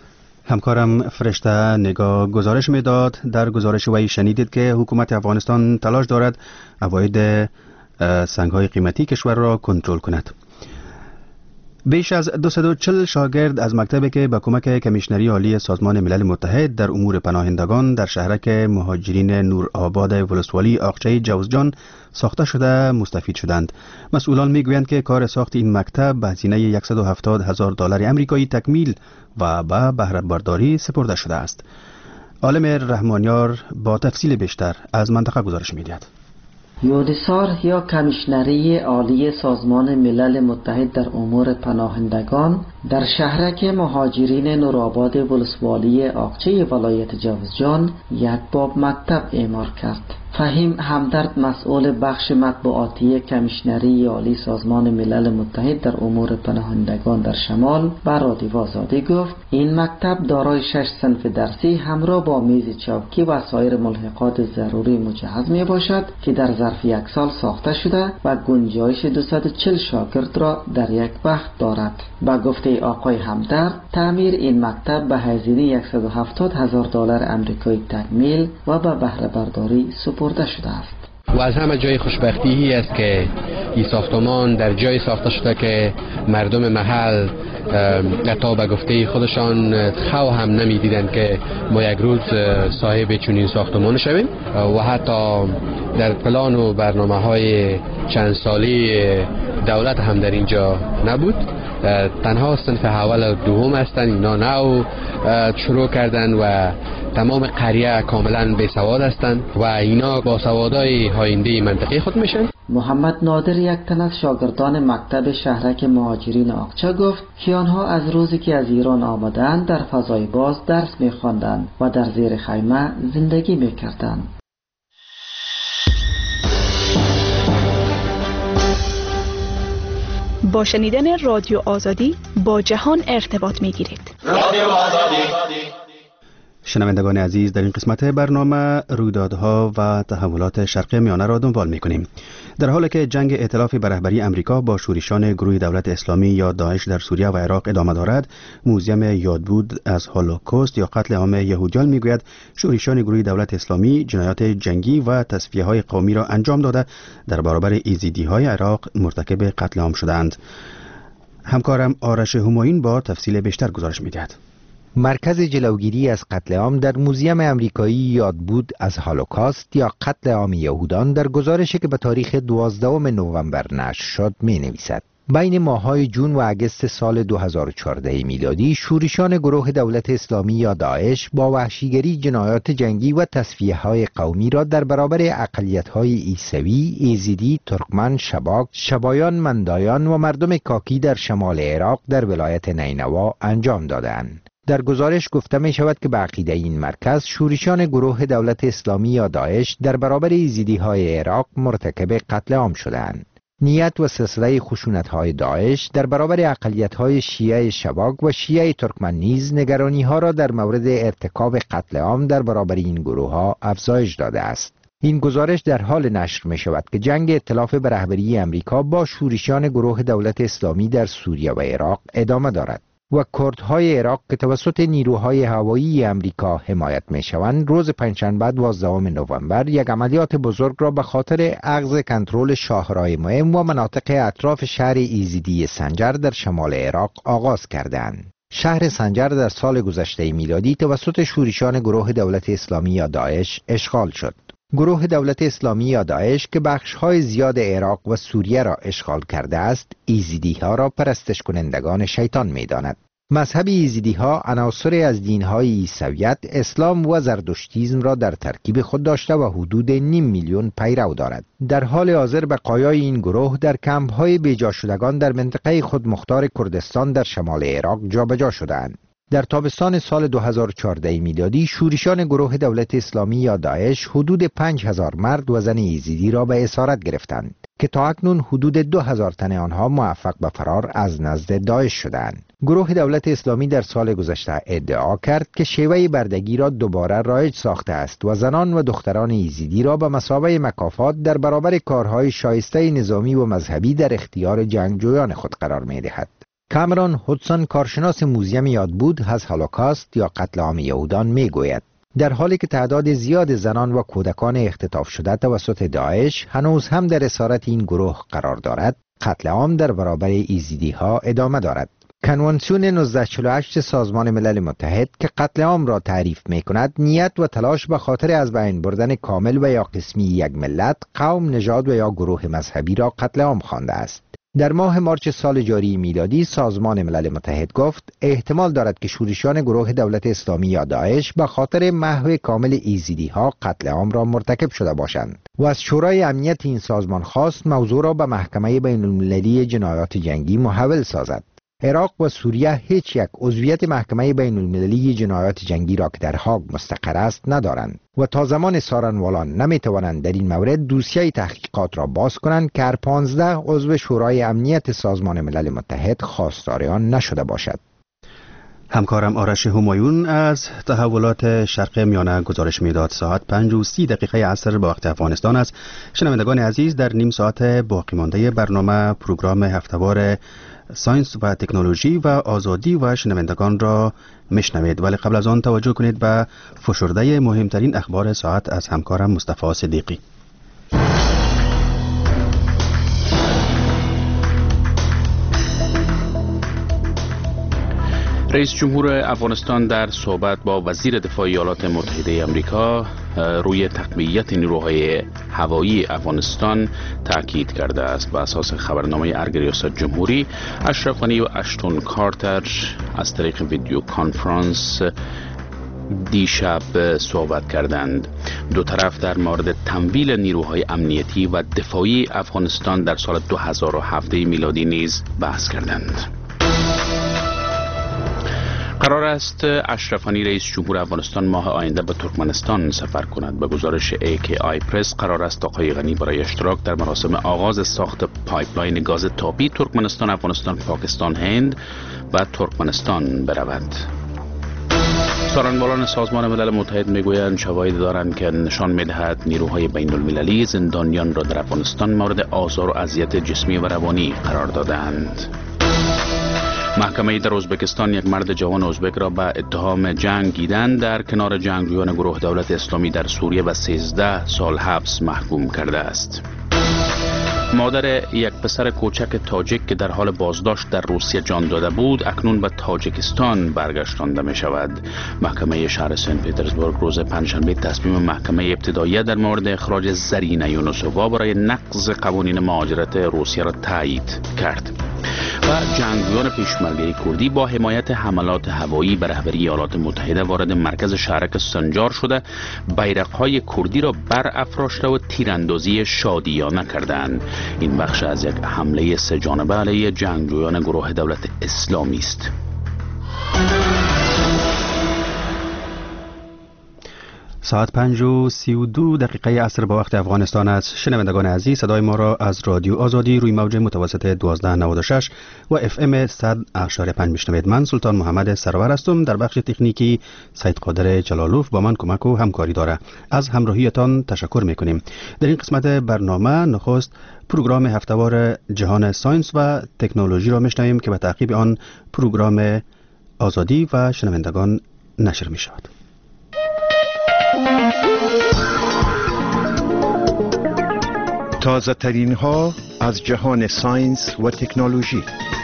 همکارم فرشته نگاه گزارش میداد. در گزارش وی شنیدید که حکومت افغانستان تلاش دارد عواید سنگ‌های قیمتی کشور را کنترل کند. بیش از 240 شاگرد از مکتبی که به کمک کمیشنری عالی سازمان ملل متحد در امور پناهندگان در شهرک مهاجرین نورآباد ولسوالی آقچه جوزجان ساخته شده مستفید شدند. مسئولان میگویند که کار ساخت این مکتب به هزینه $170,000 امریکایی تکمیل و به بهره برداری سپرده شده است. عالم رحمانیار با تفصیل بیشتر از منطقه گزارش می‌دهد. یودسار یا کمیشنری عالی سازمان ملل متحد در امور پناهندگان در شهرک مهاجرین نورآباد ولسوالی آقچه ولایت جوزجان یک باب مکتب اعمار کرد. فهیم همدرد مسئول بخش مطبوعاتی کمیشنری عالی سازمان ملل متحد در امور پناهندگان در شمال به رادیو آزادی گفت این مکتب دارای 6 صنف درسی همراه با میز چاپکی و سایر ملحقات ضروری مجهز می باشد که در ظرف یک سال ساخته شده و گنجایش 240 شاگرد را در یک بخش دارد. با گفته آقای همدرد تعمیر این مکتب به هزینه $170,000 امریکایی تکمیل و به بهره برداری سپرده شده است. و از همه جای خوشبختی است که این ساختمان در جای ساخته شده که مردم محل حتی به گفته خودشان خو هم نمیدیدند که ما یک روز صاحب چنین ساختمان شویم و حتی در پلان و برنامه‌های چند سالی دولت هم در اینجا نبود. تنها صنف اول و دوم هستند. اینا نو شروع کردن و تمام قریه کاملا بی سواد هستند و اینا با سوادای آینده منطقه خود میشن. محمد نادر یک تن از شاگردان مکتب شهرک مهاجرین آقچه گفت که آنها از روزی که از ایران آمدند در فضای باز درس می‌خواندند و در زیر خیمه زندگی می‌کردند. با شنیدن رادیو آزادی با جهان ارتباط می‌گیرید. رادیو آزادی. شنوندگان عزیز، در این قسمت برنامه رویدادها و تحولات شرق میانه را دنبال می‌کنیم. در حالی که جنگ ائتلاف به رهبری امریکا با شورشان گروه دولت اسلامی یا داعش در سوریه و عراق ادامه دارد، موزیم یادبود از هولوکوست یا قتل عام یهودیان میگوید شورشان گروه دولت اسلامی جنایات جنگی و تصفیه‌های قومی را انجام داده در برابر ایزیدی‌های عراق مرتکب قتل عام شدند. همکارم آرش همایون با تفصیل بیشتر گزارش می‌دهد. مرکز جلوگیری از قتل عام در موزیم امریکایی یادبود از هولوکاست یا قتل عام یهودان در گزارشی که به تاریخ 12 نوامبر نشر شد می نویسد: بین ماه‌های جون و اگست سال 2014 میلادی شورشان گروه دولت اسلامی یا داعش با وحشیگری جنایات جنگی و تصفیه‌های قومی را در برابر اقلیت‌های عیسوی، ایزیدی، ترکمن، شباک، شبایان، مندایان و مردم کاکی در شمال عراق در ولایت نینوا انجام دادند. در گزارش گفته می شود که به عقیده این مرکز شورشان گروه دولت اسلامی یا داعش در برابر ایزیدی‌های عراق مرتکب قتل عام شدند. نیت و سلسله خشونت‌های داعش در برابر اقلیت‌های شیعه شباک و شیعه ترکمن نیز نگرانی‌ها را در مورد ارتکاب قتل عام در برابر این گروه‌ها افزایش داده است. این گزارش در حال نشر می شود که جنگ ائتلاف به رهبری امریکا با شورشان گروه دولت اسلامی در سوریه و عراق ادامه دارد و کردهای عراق که توسط نیروهای هوایی امریکا حمایت می‌شوند روز پنجشنبه 12 نوامبر یک عملیات بزرگ را به خاطر اخذ کنترل شاهراه مهم و مناطق اطراف شهر ایزیدی سنجر در شمال عراق آغاز کردند. شهر سنجر در سال گذشته میلادی توسط شورشان گروه دولت اسلامی یا داعش اشغال شد. گروه دولت اسلامی یا داعش که بخش‌های زیاد عراق و سوریه را اشغال کرده است، ایزیدی‌ها را پرستش کنندگان شیطان می‌داند. مذهب ایزیدی‌ها عناصری از دین‌های عیسویت، اسلام و زرتشتیسم را در ترکیب خود داشته و حدود 5 میلیون پیرو دارد. در حال حاضر بقایای این گروه در کمپ‌های بیجا شدگان در منطقه خودمختار کردستان در شمال عراق جابجا شده‌اند. در تابستان سال 2014 میلادی شورشان گروه دولت اسلامی یا داعش حدود 5000 مرد و زن یزیدی را به اسارت گرفتند که تا اکنون حدود 2000 تن آنها موفق به فرار از نزد داعش شدند. گروه دولت اسلامی در سال گذشته ادعا کرد که شیوه بردگی را دوباره رایج ساخته است و زنان و دختران یزیدی را به مثابه مکافات در برابر کارهای شایسته نظامی و مذهبی در اختیار جنگجویان خود قرار می‌دهد. کامرون هودسون کارشناس موزیم یادبود از هولوکاست یا قتل عام یهودان میگوید در حالی که تعداد زیاد زنان و کودکان اختطاف شده توسط داعش هنوز هم در اسارت این گروه قرار دارد، قتل عام در برابر ایزیدی ها ادامه دارد. کنوانسیون 1948 سازمان ملل متحد که قتل عام را تعریف می کند، نیت و تلاش به خاطر از بین بردن کامل و یا قسمی یک ملت، قوم، نژاد و یا گروه مذهبی را قتل عام خوانده است. در ماه مارچ سال جاری میلادی سازمان ملل متحد گفت احتمال دارد که شورشیان گروه دولت اسلامی یا داعش به خاطر محو کامل ایزیدی ها قتل عام را مرتکب شده باشند و از شورای امنیت این سازمان خواست موضوع را به محکمه بین المللی جنایات جنگی محول سازد. عراق و سوریه هیچ یک عضویت محکمه بین المللی جنایات جنگی را که در هاگ مستقر است ندارند و تا زمان سارنوالان نمی توانند در این مورد دوسیه تحقیقات را باز کنند که هر 15 عضو شورای امنیت سازمان ملل متحد خواستار آن نشده باشد. همکارم آرش همایون از تحولات شرق میانه گزارش میداد. ساعت 5:30 عصر به وقت افغانستان است. شنوندگان عزیز، در نیم ساعت باقی مانده برنامه پروگرام هفتهوار ساینس و تکنولوژی و آزادی و شنوندگان را میشنوید، ولی قبل از آن توجه کنید به فشرده مهمترین اخبار ساعت از همکارم مصطفی صدیقی. رئیس جمهور افغانستان در صحبت با وزیر دفاع ایالات متحده آمریکا روی تقویت نیروهای هوایی افغانستان تاکید کرده است. بر اساس خبرنامه ارگ ریاست جمهوری، اشرف غنی و اشتون کارتر از طریق ویدیو کانفرانس دیشب صحبت کردند. دو طرف در مورد تمویل نیروهای امنیتی و دفاعی افغانستان در سال 2007 میلادی نیز بحث کردند. قرار است اشرف غنی رئیس جمهور افغانستان ماه آینده به ترکمنستان سفر کند. به گزارش AKI پرس قرار است آقای غنی برای اشتراک در مراسم آغاز ساخت پایپلاین گاز تاپی ترکمنستان، افغانستان، پاکستان، هند و ترکمنستان برود. سخنگویان سازمان ملل متحد میگویند شواهد دارند که نشان میدهد نیروهای بین المللی زندانیان را در افغانستان مورد آزار و اذیت جسمی و روانی قرار دادند. محکمه در ازبکستان یک مرد جوان ازبک را به اتهام جنگ گیدن در کنار جنگجویان گروه دولت اسلامی در سوریه به 13 سال حبس محکوم کرده است. مادر یک پسر کوچک تاجیک که در حال بازداشت در روسیه جان داده بود اکنون به تاجیکستان برگشتانده می شود. محکمه شهر سنت پترزبورگ روز پنجشنبه تصمیم محکمه ابتدایی در مورد اخراج زرین یونسووا برای نقض قوانین مهاجرت روسیه را تایید کرد. و جنگجویان پیشمرگه کردی با حمایت حملات هوایی به رهبری ایالات متحده وارد مرکز شهرک سنجار شده بیرق‌های کردی را برافراشته و تیراندازی شادیانه کردند. این بخش از یک حمله سه جانبه علیه جنگجویان گروه دولت اسلامی است. ساعت 5:32 عصر به وقت افغانستان است. شنوندگان عزیز، صدای ما را از رادیو آزادی روی موج متوسط 1296 و FM 100.5 میشنوید. من سلطان محمد سرور هستم. در بخش تکنیکی سید قادر جلالوف با من کمک و همکاری داره. از همراهیتان تشکر میکنیم. در این قسمت برنامه نخست پروگرام هفتهوار جهان ساینس و تکنولوژی را میشنویم که به تعقیب آن پروگرام آزادی و شنوندگان نشر می شود. تازه ترین ها از جهان ساینس و تکنولوژی.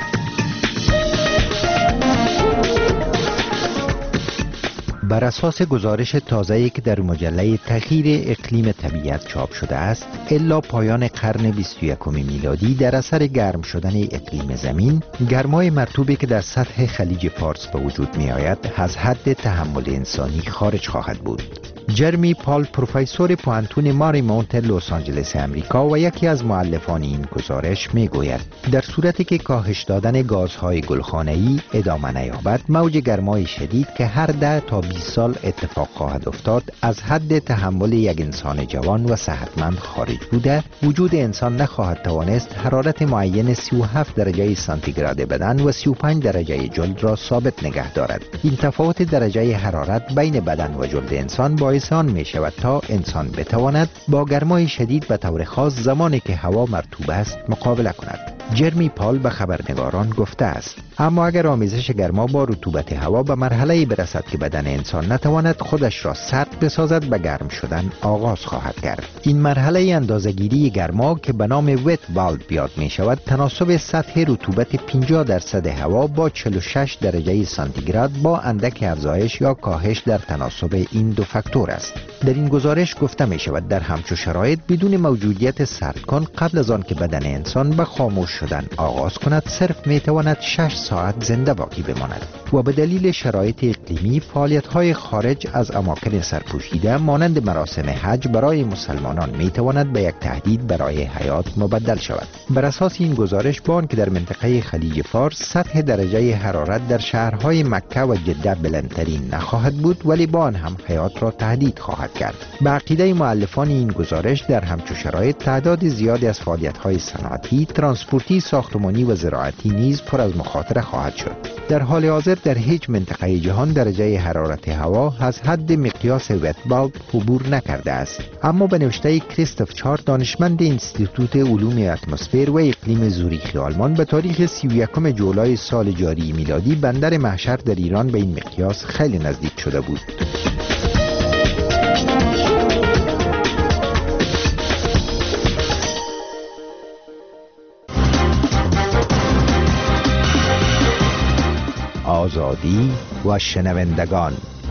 بر اساس گزارش تازه‌ای که در مجله تغییر اقلیم طبیعت چاپ شده است، الا پایان قرن 21 میلادی در اثر گرم شدن اقلیم زمین، گرمای مرطوبی که در سطح خلیج فارس به وجود می آید از حد تحمل انسانی خارج خواهد بود. جرمی پال، پروفسور پوانتون ماریمونت لس آنجلس امریکا و یکی از مؤلفان این گزارش میگوید در صورتی که کاهش دادن گازهای گلخانه‌ای ادامه نیابد، موج گرمای شدید که هر 10 تا 20 سال اتفاق خواهد افتاد از حد تحمل یک انسان جوان و صحتمند خارج بوده، وجود انسان نخواهد توانست حرارت معین 37 درجه سانتیگراد بدن و 35 درجه جلد را ثابت نگه دارد. این تفاوت درجه حرارت بین بدن و جلد انسان باعث آن می شود تا انسان بتواند با گرمای شدید به طور خاص زمانی که هوا مرطوب است مقابله کند. جرمی پال به خبرنگاران گفته است. اما اگر آمیزش گرما با رطوبت هوا به مرحله‌ای برسد که بدن انسان نتواند خودش را سرد بسازد، به گرم شدن آغاز خواهد کرد. این مرحله اندازه‌گیری گرما که به نام ویت بالب یاد می شود، تناسب سطح رطوبت 50% هوا با 46 درجه سانتیگراد با اندک افزایش یا کاهش در تناسب این دو فاکتور است. در این گزارش گفته می شود در همچون شرایط بدون موجودیت سردکن قبل از آن که بدن انسان به خاموش شدن آغاز کند، صرف می تواند 6 ساعت زنده باقی بماند و به دلیل شرایط اقلیمی فعالیت‌های خارج از اماکن سرپوشیده مانند مراسم حج برای مسلمانان می تواند به یک تهدید برای حیات مبدل شود. بر اساس این گزارش بان که در منطقه خلیج فارس سطح درجه حرارت در شهرهای مکه و جده بلندترین نخواهد بود، ولی بان هم حیات را تهدید خواهد کرد. به عقیده مؤلفان این گزارش در همچون شرایط تعداد زیادی از فعالیت‌های صنعتی، ترانسپورتی، ساختمانی و زراعتی نیز پر از مخاطره خواهد شد. در حال حاضر در هیچ منطقه جهان درجه حرارت هوا از حد مقیاس ویت بالب عبور نکرده است. اما به نوشته کریستوف چار، دانشمند انستیتوت علوم اتمسفر و اقلیم زوریخ آلمان، به تاریخ 31 جولای سال جاری میلادی بندر محشر در ایران به این مقیاس خیلی نزدیک شده بود. آزادی و شنوندگان.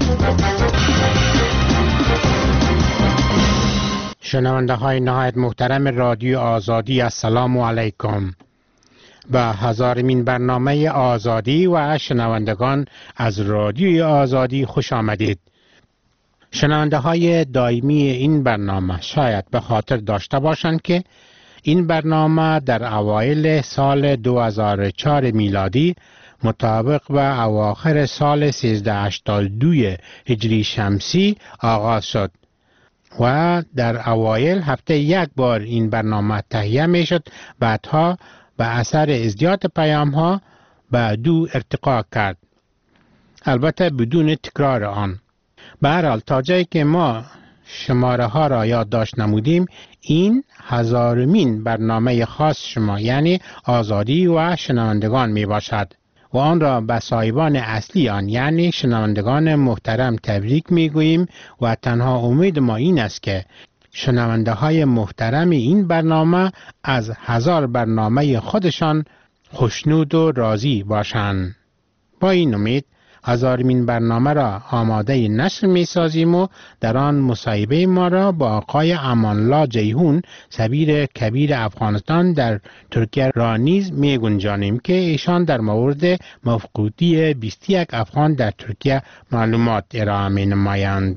شنونده های نهایت محترم رادیو آزادی، السلام علیکم. به هزارمین برنامه آزادی و شنوندگان از رادیو آزادی خوش آمدید. شنونده های دائمی این برنامه شاید به خاطر داشته باشند که این برنامه در اوایل سال 2004 میلادی مطابق به اواخر سال 1382 هجری شمسی آغاز شد و در اوایل هفته یک بار این برنامه تهیه می شد، بعدها به اثر ازدیاد پیام ها به 2 ارتقا کرد، البته بدون تکرار آن. به هر حال تا جایی که ما شماره ها را یادداشت نمودیم، این هزارمین برنامه خاص شما یعنی آزادی و شنوندگان می باشد و آن را به صاحبان اصلی آن یعنی شنوندگان محترم تبریک می گوییم و تنها امید ما این است که شنونده های محترم این برنامه از 1000 برنامه خودشان خوشنود و راضی باشند. با این امید 1000مین برنامه را آماده نشر می سازیم و در آن مصاحبه ما را با آقای امانالله جیهون سفیر کبیر افغانستان در ترکیه را نیز می گنجانیم که ایشان در مورد مفقودی 21 افغان در ترکیه معلومات ارائه می نمایند.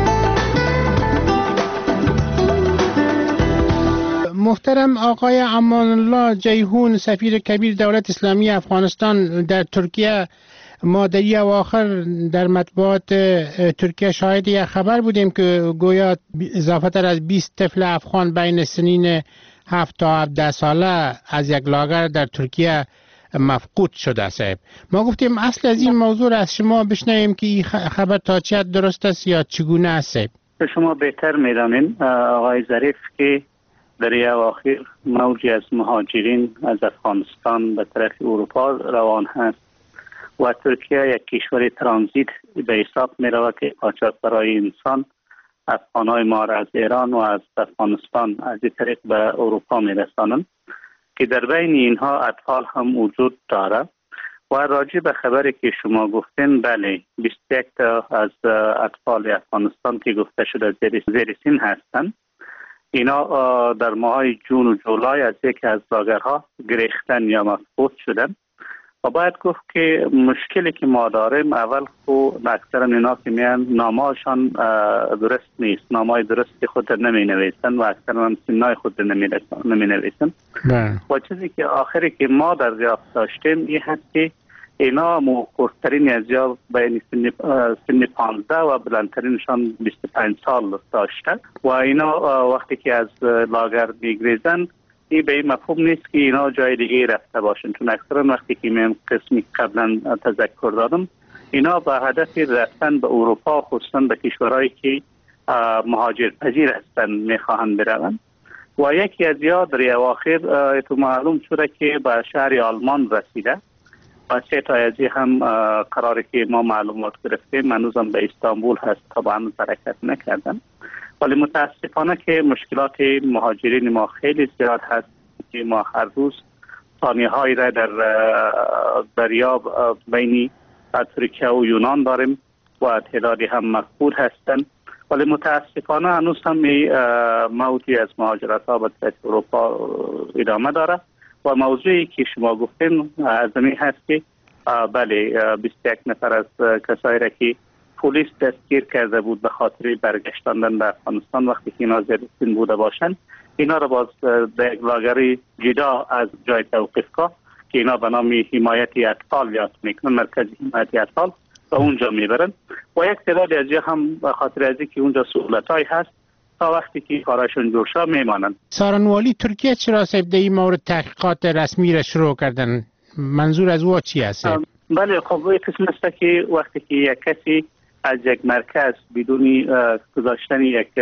محترم آقای امانالله جیهون سفیر کبیر دولت اسلامی افغانستان در ترکیه، ما در اواخر در مطبوعات ترکیه شاهد یک خبر بودیم که گویا اضافه تر از 20 طفل افغان بین سنین 7 تا 17 ساله از یک لاگر در ترکیه مفقود شده است. ما گفتیم اصل از این موضوع از شما بشنویم که این خبر تا چه حد درست است یا چگونه است. شما بهتر می‌دانید آقای ظریف که در اواخر موجی از مهاجرین از افغانستان به طرف اروپا روان هست و ترکیه یک کشور ترانزیت به حساب می رود که قاچاقبرای انسان افغانای ما را از ایران و از افغانستان از این طریق به اروپا می رسانند که در بین اینها اطفال هم وجود دارد. و راجع به خبری که شما گفتین، بله 21 تا از اطفال افغانستان که گفته شده زیر سن هستند، اینا در ماهای جون و جولای از یکی از لاگرها گریختن یا مفقود شدن. و باید گفت که مشکلی که ما داریم، اول خود اکثر اینا که میان نامه‌شان درست نیست، نامه‌های درستی خود نمی نویسن و اکثر هم سنای خود نمی نویسن. و چیزی که آخری که ما دریافت داشتیم این هست که اینا موقع‌ترین از یا بین سن 15 و بلندترینشان 25 سال داشته و اینا وقتی که از لاگر میگریزن این به این مفهوم نیست که اینا جای دیگه رفته باشن، چون اکثرا وقتی که من قسمی قبلا تذکر دادم اینا با هدف رفتن به اروپا، خصوصا به کشورهایی که مهاجر پذیر هستن میخواهند بروند. و یکی از یاد در اواخر تو معلوم شده که به شهر آلمان رسیده و 3 تا از هم قراره که ما معلومات گرفتیم هنوزم به استانبول هست تا به هنوز حرکت نکردن. ولی متاسفانه که مشکلات مهاجرین ما خیلی زیاد هست که ما هر روز ثانیه هایی را در دریا بین ترکیه و یونان داریم و تعدادی هم مقبول هستند. ولی متاسفانه هنوز هم موجی از مهاجرت ها به طرف اروپا ادامه داره و موضوعی که شما گفتین از این هست که بله 21 نفر از کسایی را که پلیس دستگیر کرده بود به خاطر برگشتاندن به افغانستان وقتی که اینا زیر سن بوده باشند، اینا را باز در یک لاگری جدا از جای توقیفگاه که اینا به نام حمایت اطفال یاد میکنن، مرکز حمایت اطفال، به اونجا میبرن و یک تعداد از هم به خاطر از که اونجا سهولت‌های هست تا وقتی که کارشون جور شد میمانند. سارنوالی ترکیه چرا در این مورد تحقیقات رسمی را شروع کردن؟ منظور از او چی است؟ بله خب این قسم است که وقتی که یک کسی از یک مرکز بدون گذاشتن یک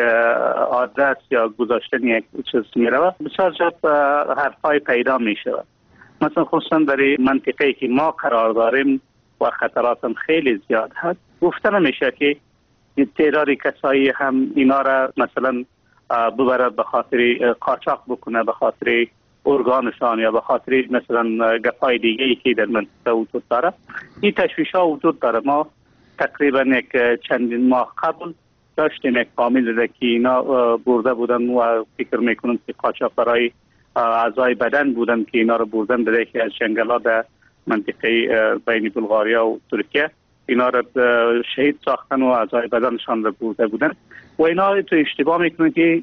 آدرس یا گذاشتن یک چیز میره بسیار زیاد حرفای پیدا میشه. مثلا خصوصا در منطقه‌ای که ما قرار داریم و خطرات هم خیلی زیاد هست، گفته نمیشه که تعداد کسایی هم اینا را مثلا ببره به خاطر قاچاق بکنه، به خاطر ارگانشان یا به خاطر مثلا گپای دیگه‌ای که در منطقه وجود داره. این تشویش ها وجود داره. ما تقریبا یک چندین ماه قبل داشتیم یک فامیل که اینا برده بودن و فکر میکنم که قاچاق برای اعضای بدن بودن که اینا رو بردن در یکی از جنگلات در منطقه بین بلغاریا و ترکیه، اینا رو شهید ساختن و اعضای بدنشان رو برده بودن و اینا تو اشتباه میکنن که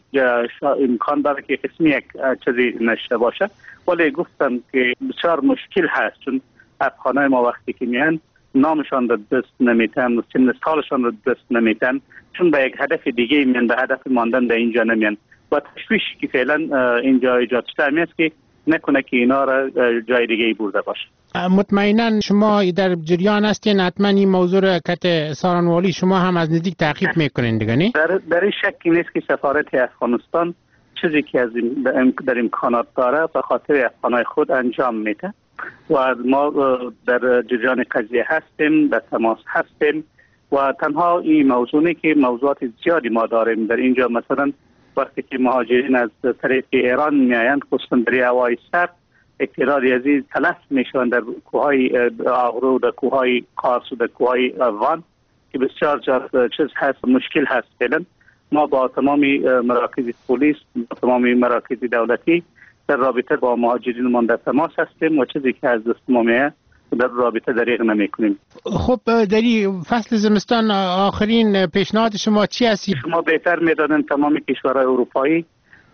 امکان داره که قسمی یک چیزی نشته باشه. ولی گفتم که بسیار مشکل هست چون افغانای ما وقتی که میان نامشان رو دست نمیتن و سن سالشان رو دست نمیتن چون به یک هدف دیگه میان، به هدف ماندن در اینجا نمیان و تشویشی که فعلا اینجا ایجاد شده همیست که نکنه که اینا را جای دیگه برده باشه. مطمئنا شما در جریان هستین، حتما این موضوع را کت سارنوالی شما هم از نزدیک تعقیب میکنین دیگه نه؟ در این شکی نیست که سفارت افغانستان چیزی که از در امکانات داره به خاطر افغانای خود انجام میده و ما در جریان قضیه هستیم، در تماس هستیم و تنها این موضوعی که موضوعات زیادی ما داریم در اینجا. مثلا وقتی که مهاجرین از طریق ایران میایند خصوصا در هوای سر اقتداری از این تلف میشوند در کوههای آغرو، در کوههای قارس و در کوههای افغان که بسیار چیز هست، مشکل هست. فعلا ما با تمام مراکز پلیس، با تمام مراکز دولتی در رابطه با مهاجرین ما در تماس هستیم و چیزی که از دست ما میاد در رابطه دریغ نمی کنیم. خب در فصل زمستان آخرین پیشنهاد شما چی است؟ شما بهتر میدانید تمام کشورهای اروپایی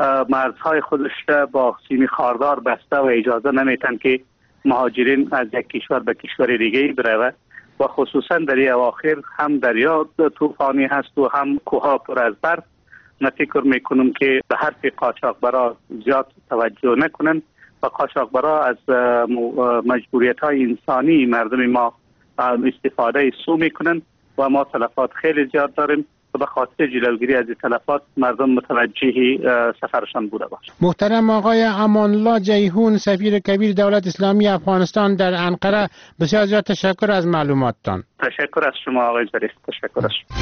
مرزهای خودش با سیمی خاردار بسته و اجازه نمیتن که مهاجرین از یک کشور به کشور دیگه بره و خصوصا در اواخر هم دریا طوفانی هست و هم کوها پر از برف. من فکر میکنم که به حرف قاچاقبرا زیاد توجه نکنن و قاچاقبرا از مجبوریت های انسانی مردم ما استفاده سو میکنن و ما تلفات خیلی زیاد داریم و به خاطر جلوگیری از تلفات مردم متوجه سفرشان بوده باشه. محترم آقای امان الله جیهون، سفیر کبیر دولت اسلامی افغانستان در انقره، بسیار زیاد تشکر از معلوماتتان. تشکر از شما آقای ظریف. تشکر از شما.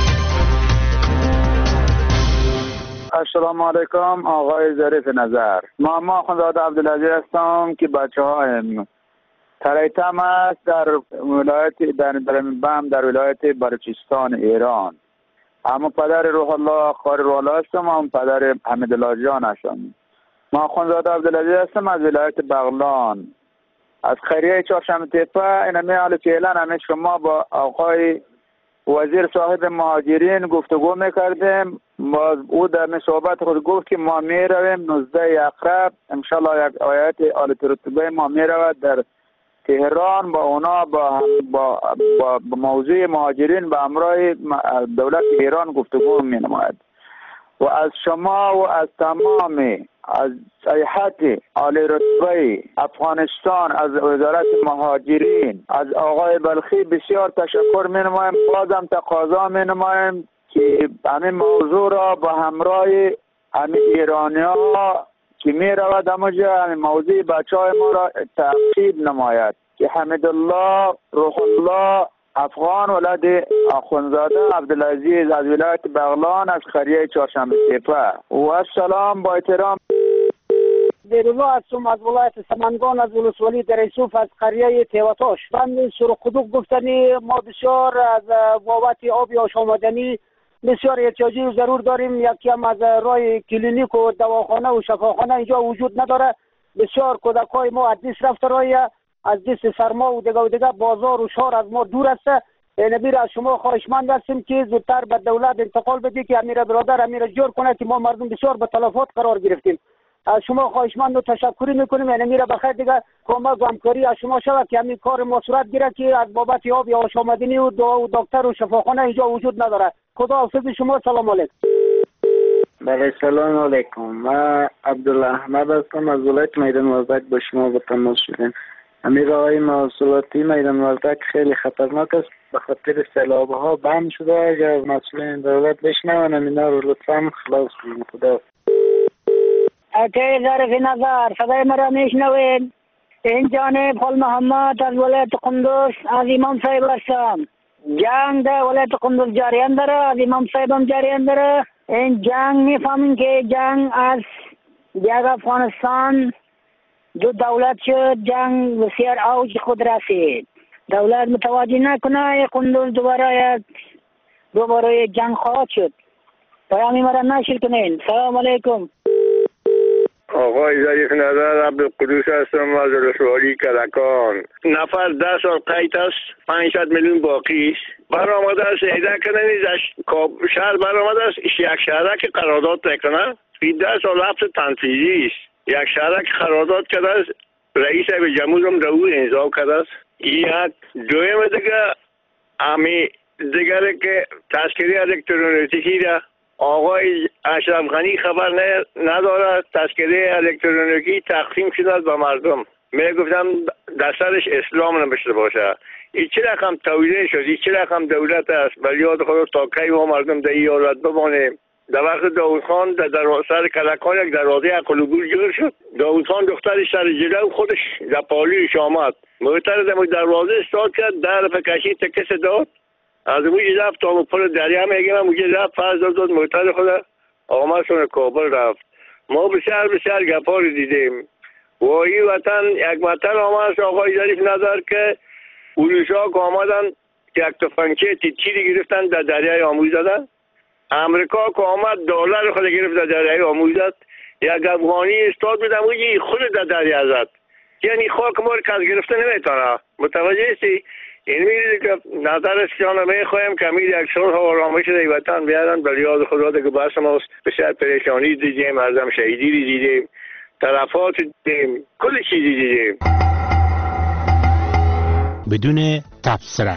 السلام علیکم آقای ظریف نظر. ما خانزاده عبدالعزیز هستم که بچه هایم تریتم است در ولایت در ولایت بلوچستان ایران. اما پدر روح الله قاری روح الله هستم، اما پدر حمیدالله جان هستم. ما خانزاده عبدالعزیز هستم از ولایت بغلان از خیریه چهارشنبه تپه. اینمی حال فعلا همه شما با آقای وزیر صاحب مهاجرین گفتگو میکردیم. او در صحبت خود گفت که ما میرویم 19 اقرب انشالله یک آیت آل رتبه ما میرود در تهران با اونا با موضوع مهاجرین به همراه دولت ایران گفتگو می نماید و از شما و از تمام از هیئت عالی رتبه افغانستان، از وزارت مهاجرین، از آقای بلخی بسیار تشکر می نمایم. بازم تقاضا می نمایم که همین موضوع را با همراه همین ایرانی ها که می رود همونجا موضوع بچه های ما را تعقیب نماید که حمیدالله روح الله افغان ولد اخوندزاده عبدالعزیز از ولایت بغلان از قریه چهارشنبه تپه. و السلام با احترام. دیروزا هستم از ولایت سمنگان از ولسوالی در یوسف از قریه تیواتاش. من سرخدوق گفتنی ما بسیار از بابت آب آشامدنی بسیار احتیاجی ضرور داریم. یکی هم از راه کلینیک و دواخانه و شفاخانه اینجا وجود نداره. بسیار کودکای ما از دست رفته راه از دست سرما و دیگه بازار و شهر از ما دور است. نبیر از شما خواهشمند هستیم که زودتر به دولت انتقال بدی که امیر برادر امیر جور کنه که ما مردم بسیار به تلفات قرار گرفتیم. از شما خواهشمند و تشکری میکنیم. یعنی میره بخیر دیگه کمک و همکاری از شما شود که همین کار ما صورت گیره که از بابت آب یا آشامدنی و دعا و دکتر و شفاخانه اینجا وجود نداره. خدا حافظ شما. سلام علیکم. بله سلام علیکم. من عبدالله احمد هستم از ولایت میدان وردک با شما به تماس شدیم. امیر آقای محصولاتی میدان وردک خیلی خطرناک است به خاطر سیلاب‌ها بند شده. اگر مسئولین دولت بشنون اینا رو لطفا خلاص کنید. خدا. اکی ظریف نظر صدای مرا میشنوید؟ این جانب خال محمد از ولایت قندوز از امام صاحب هستم. جنگ در ولایت قندوز جریان داره، از امام صاحب هم جریان داره. این جنگ میفهمین که جنگ از دیگر افغانستان دو دولت شد. جنگ بسیار اوج خود رسید. دولت متوجه نکنه قندوز دوباره جنگ خواهد شد. پیامی مرا نشر کنین. سلام علیکم. آقای ظریف نظر عبدالقدوس هستم از ولسوالی کلکان. نفر 10 سال قید است، 500 میلیون باقی است. برآمده است ایده کنید شهر برآمده است یک شهرک قرارداد کنه. 10 سال حبس تنفیذی است. یک شهرک قرارداد کرده است، رئیس جمهور هم رو امضا کرده است. یک دویم دیگه امی دیگره که تذکره الکترونیکی را آقای اشرف غنی خبر نداره. تذکره الکترونیکی تقسیم شده به مردم. می گفتم دسترش اسلام نمیشه باشه. این چه رقم تولیده شد؟ این چه رقم دولت است؟ ولی یاد خود تا کی ما مردم در این حالت بمانیم؟ در وقت داود خان در سر کلکان یک دروازه عقل‌وگور جور شد. داود خان دخترش سر جلو خودش در پالیش آمد. موتر در دروازه استاد کرد، در فکشی تکس داد. از موجی رفت تا پل دریا میگیم موجی رفت فرض داد موتر خود آمد سون کابل رفت. ما بسیار گپاری دیدیم. و این وطن یک وطن آمد آقای ظریف نظر که اروشا که آمدن یک تفنگچه تیری گرفتن در دریای آموز دادن. امریکا که آمد دلار خود گرفت در دریای آموز داد. یک افغانی استاد بودم موجی خود در دریا زد. یعنی خاک ما رو کس گرفته نمیتونه. متوجه هستی؟ این میگه که نظر شما میخوایم که امید یک صلح و آرامش در وطن بیارن. ولی یاد خدا که بحث ما بسیار پریشانی دیدیم، مردم شهیدی دیدیم، تلفات دیدیم، کل چیزی دیدیم. بدون تبصره.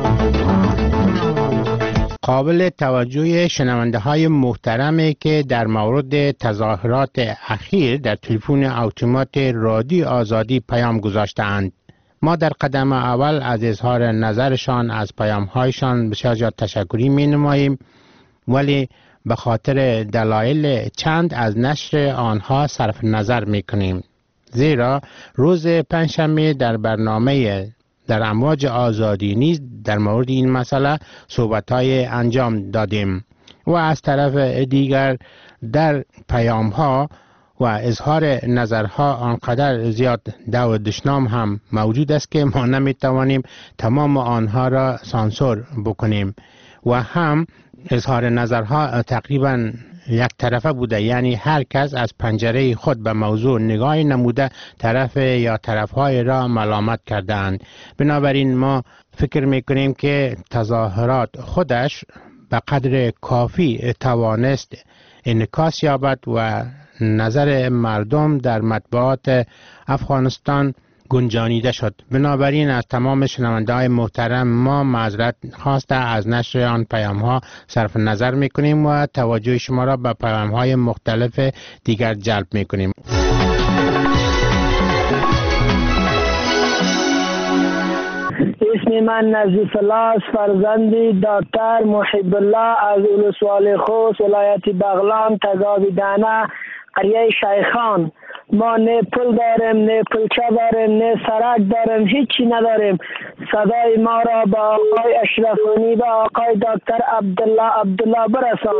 قابل توجه شنونده های محترمی که در مورد تظاهرات اخیر در تلفن اتومات رادیو آزادی پیام گذاشتند. ما در قدم اول از اظهار نظرشان از پیام‌هایشان بسیار زیاد تشکری می‌نماییم، ولی به خاطر دلایل چند از نشر آنها صرف نظر می‌کنیم. زیرا روز پنجشنبه در برنامه در امواج آزادی نیز در مورد این مسئله صحبت‌های انجام دادیم و از طرف دیگر در پیام‌ها و اظهار نظرها آنقدر زیاد دو دشنام هم موجود است که ما نمیتوانیم تمام آنها را سانسور بکنیم و هم اظهار نظرها تقریبا یک طرفه بوده، یعنی هر کس از پنجره خود به موضوع نگاه نموده طرف یا طرفهای را ملامت کردند. بنابراین ما فکر میکنیم که تظاهرات خودش به قدر کافی توانست انعکاس یابد و نظر مردم در مطبوعات افغانستان گنجانیده شد. بنابراین از تمام شنونده‌های محترم ما معذرت خواسته از نشر آن پیام‌ها صرف نظر می‌کنیم و توجه شما را به پیام‌های مختلف دیگر جلب می‌کنیم. اسم اسم من نظیف الله است، فرزند دکتر محب الله از ولسوالی خوست ولایت بغلان تگاوی دانه قریه شیخان. ما نه پل داریم نه پلچه داریم نه سرک داریم، هیچی نداریم. صدای ما را با آقای اشرفانی و آقای دکتر عبدالله برسان.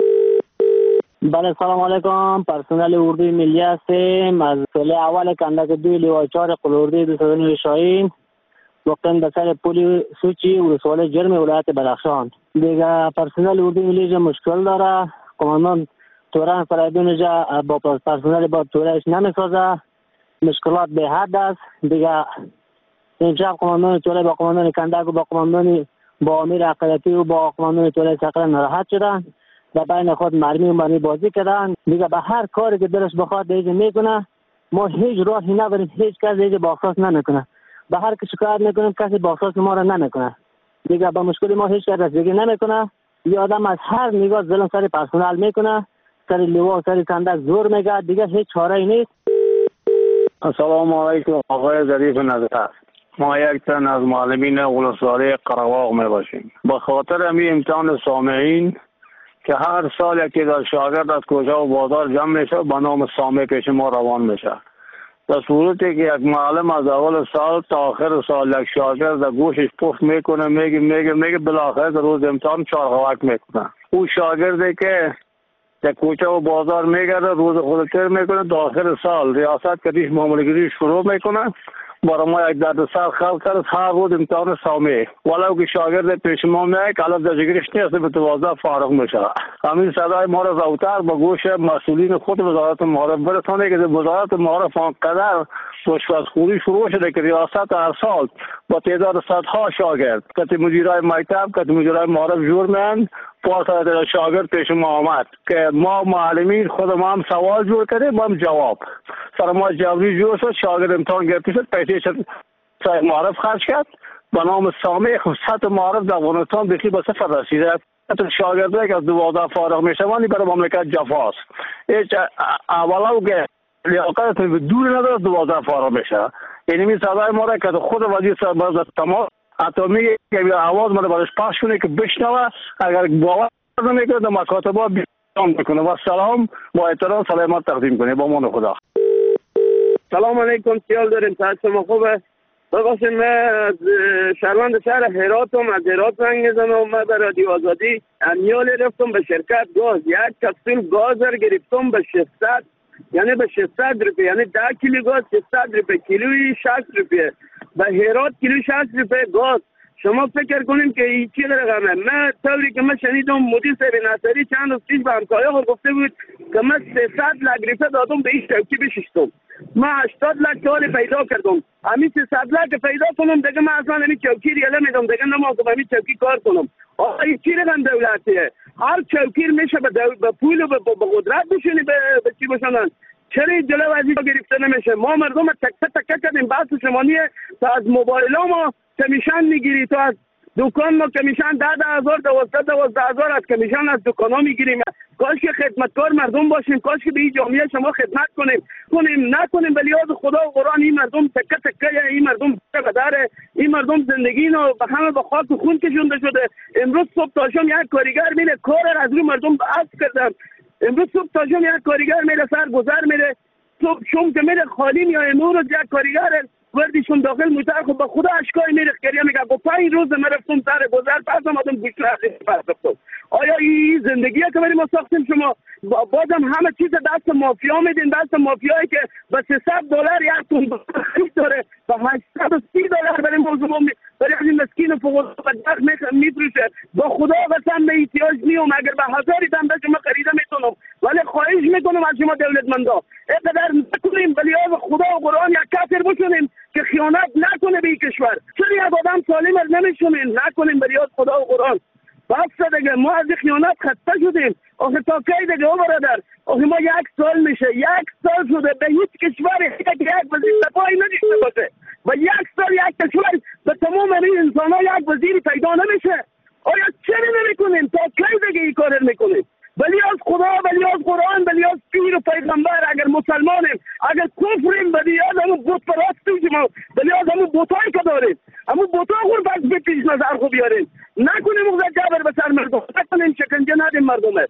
بله سلام علیکم، پرسنل اردوی ملی هستیم از سال اول کندک 2 لیوان 4 قلوردی 209 شاهین وقتاً به سر پل سوچی ولسوالی جرم ولایت بدخشان. دیگه پرسنل اردوی ملی جا مشکل داره. قماندان توران فرایدون جا با پرسنل با تورایش نمیسازه، مشکلات به حد است. دیگه امشب قماندان تورای با قماندان کندک و با قماندان با امیر عقیدتی و با قماندان تورای سقر ناراحت شدن و بین خود مرمی بازی کردن. دیگه به هر کاری که دلش بخواد دیگه میکنه. ما هیچ راهی نداریم، هیچ کس دیگه باخصاص نمیکنه. به هر کی شکایت میکنیم کسی باخصاص ما را نمیکنه. دیگه با مشکل ما هیچ کس دیگه نمیکنه. یه آدم از هر نگاه ظلم سر پرسنل میکنه، سر لیوا سر کندک زور میگه، دیگه هیچ چاره‌ای نیست. السلام علیکم آقای ظریف نظر. ما یک تن از معلمین ولسوالی قره‌باغ میباشیم. به خاطر همین امتحان سامعین که هر سال یکی در شاگرد از کوچه و بازار جمع میشه به نام سامع پیش ما روان میشه. در صورتی که یک معلم از اول سال تا آخر سال یک شاگرد در گوشش پخت میکنه میگه بالاخره در روز امتحان چارخوک میکنه. او شاگردی که در کوچه و بازار میگرده روز خود تیر میکنه، تا آخر سال ریاست کدیش معامله‌گیری شروع میکنه. برای ما یک دردسر خلق کرد هر روز امتحان سامع، ولو که شاگرد پیش ما میاد که الان درجه‌گیریش نیست به 12 فارغ میشه. همین صدای ما را زودتر به گوش مسئولین خود وزارت معارف برسانه که وزارت معارف آنقدر رشوه‌خوری شروع شده که ریاست هر سال با تعداد صدها شاگرد که مدیرای مکتب که مدیرای معارف جور میان پاسدار شاگرد پیش ما آمد که ما معلمین خود ما هم سوال جور کردیم هم جواب سر ما جوابی جور شد. شاگرد امتحان گرفته شد، پیسه شد سای معارف خرج کرد به نام سامع. خصوصات معارف در افغانستان بخی به صفر رسیده. شاگردی که از 12 فارغ میشوند برای مملکت جفاست. هیچ اولا که لیاقت دور نداره 12 فارغ میشه. یعنی می صدای ما را که خود وزیر سربراز تمام حتی میگه که آواز ما رو برش پخش کنه که بشنوه، اگر باور نمیکنه در مکاتبه بیان بکنه. و سلام با احترام سلامت تقدیم کنه با امان خدا. سلام علیکم، خیال داریم تا شما خوبه؟ ببخشید من از شهروند شهر هراتم، از هرات زنگ میزنم. من به رادیو آزادی امیال رفتم به شرکت گاز، یک کپسول گاز رو گرفتم به 600، یعنی به 600 روپیه، یعنی 10 کیلو گاز 600 روپیه، کیلویی 60 روپیه. به هرات کیلو 60 روپیه گاز. شما فکر کنیم که این چی رقمه. من طوری که من شنیدم مدیر صاحب ناصری چند روز پیش به همکارا گفته بود که من 300 لک ریفه دادم به این چوکی بششتم. من 80 لک کاری پیدا کردم. همین 300 لک پیدا کنم دیگه من اصلا همین چوکی ریاله میدم دیگه نماغم همین چوکی کار کنم. آقا این چی رقم دولتیه؟ هر چوکی میشه به پول و به قدرت بشونی به چی بشونن؟ چرا جلو از این گرفته نمیشه؟ ما مردم تک کردیم. بحث شمانیه تا از موبایل ما کمیشن میگیری، تو از دکان ما کمیشن 10,000 12,000 از کمیشن از دکان ها میگیریم. کاش که خدمتکار مردم باشیم، کاش که به این جامعه شما خدمت کنیم نکنیم. به لیاز خدا و قرآن این مردم تکه این مردم بداره، این مردم زندگی رو به همه به خاک و خون کشونده شده. امروز صبح تا شام یک کارگر میره کار از روی مردم عفو کردم. امروز صبح تا شام یک کارگر میره سر گذر میره، صبح شام که میره خالی میای امروز یک کارگر وردیشون داخل موتر خب به خدا اشکای میره گریه میگه با 5 روز من رفتم سر گذر پس اومدم گوش رفتم. آیا این زندگیه که ما ساختیم؟ شما بازم همه چیز دست مافیا میدین، دست مافیایی که به $300 یک تن خرید داره و $830 برای موضوع برای این مسکین فوق العاده میفروشه. با خدا قسم به احتیاج نیوم، اگر به 1000 تن به شما خریده میتونم، ولی خواهش میکنم از شما دولتمندا اینقدر نکنیم. ولی خدا و قرآن یک کافر بشونیم که خیانت نکنه به کشور. چرا یک آدم سالم نمیشونیم؟ نکنیم به یاد خدا و قرآن. بس دیگه ما از خیانت خسته شدیم. آخه تا کی دیگه برادر؟ آخه ما 1 سال میشه، 1 سال شده به هیچ کشوری یک وزیر دفاعی نداشته باشه. و 1 سال یک کشور به تمام این انسان ها یک وزیر پیدا نمیشه. آیا چرا نمیکنیم؟ تا کی دیگه این کار میکنیم؟ ولی از خدا، ولی از قرآن، ولی از پیر و پیغمبر. اگر مسلمانیم، اگر کفریم، ولی از همون بت پرستی ما، ولی از همون بتایی که داریم، همون بتا خور بس به پیش نظر خو بیاریم. نکنیم مغزه جبر به سر مردم، نکنیم شکنجه ندیم مردمه.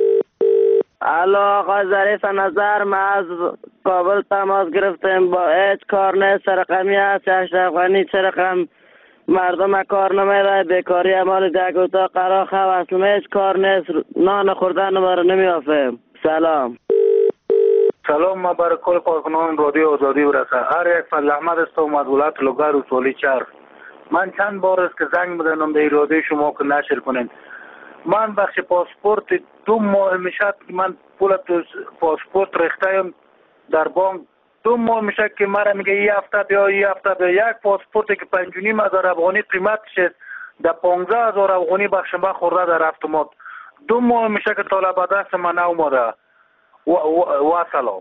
الو آقا ظریف نظر، ما از کابل تماس گرفتیم، با هیچ کار نیست، رقمی هست 8 افغانی، چه رقم مردم کار نمیره، بیکاری امال دیگه اتاق قرار خواه، اصلا هیچ کار نیست، نان خوردن ما رو نمیافیم. سلام. سلام، ما برای کل کارکنان رادیو آزادی برسه. هر یک فضل احمد است و مدولت لگر و سولی چرخ. من چند بار است که زنگ بدنم در رادیو شما که نشر کنین. من بخش پاسپورت 2 ماه میشد که من پول پاسپورت ریختم در بانک. 2 ماه میشه که مرا میگه یه هفته بیا، یک پاسپورتی که 5,500 افغانی قیمتش است در 15,000 افغانی بخش ما خورده در اتومات. 2 ماه میشه که طالب دست من اومده. و سلام.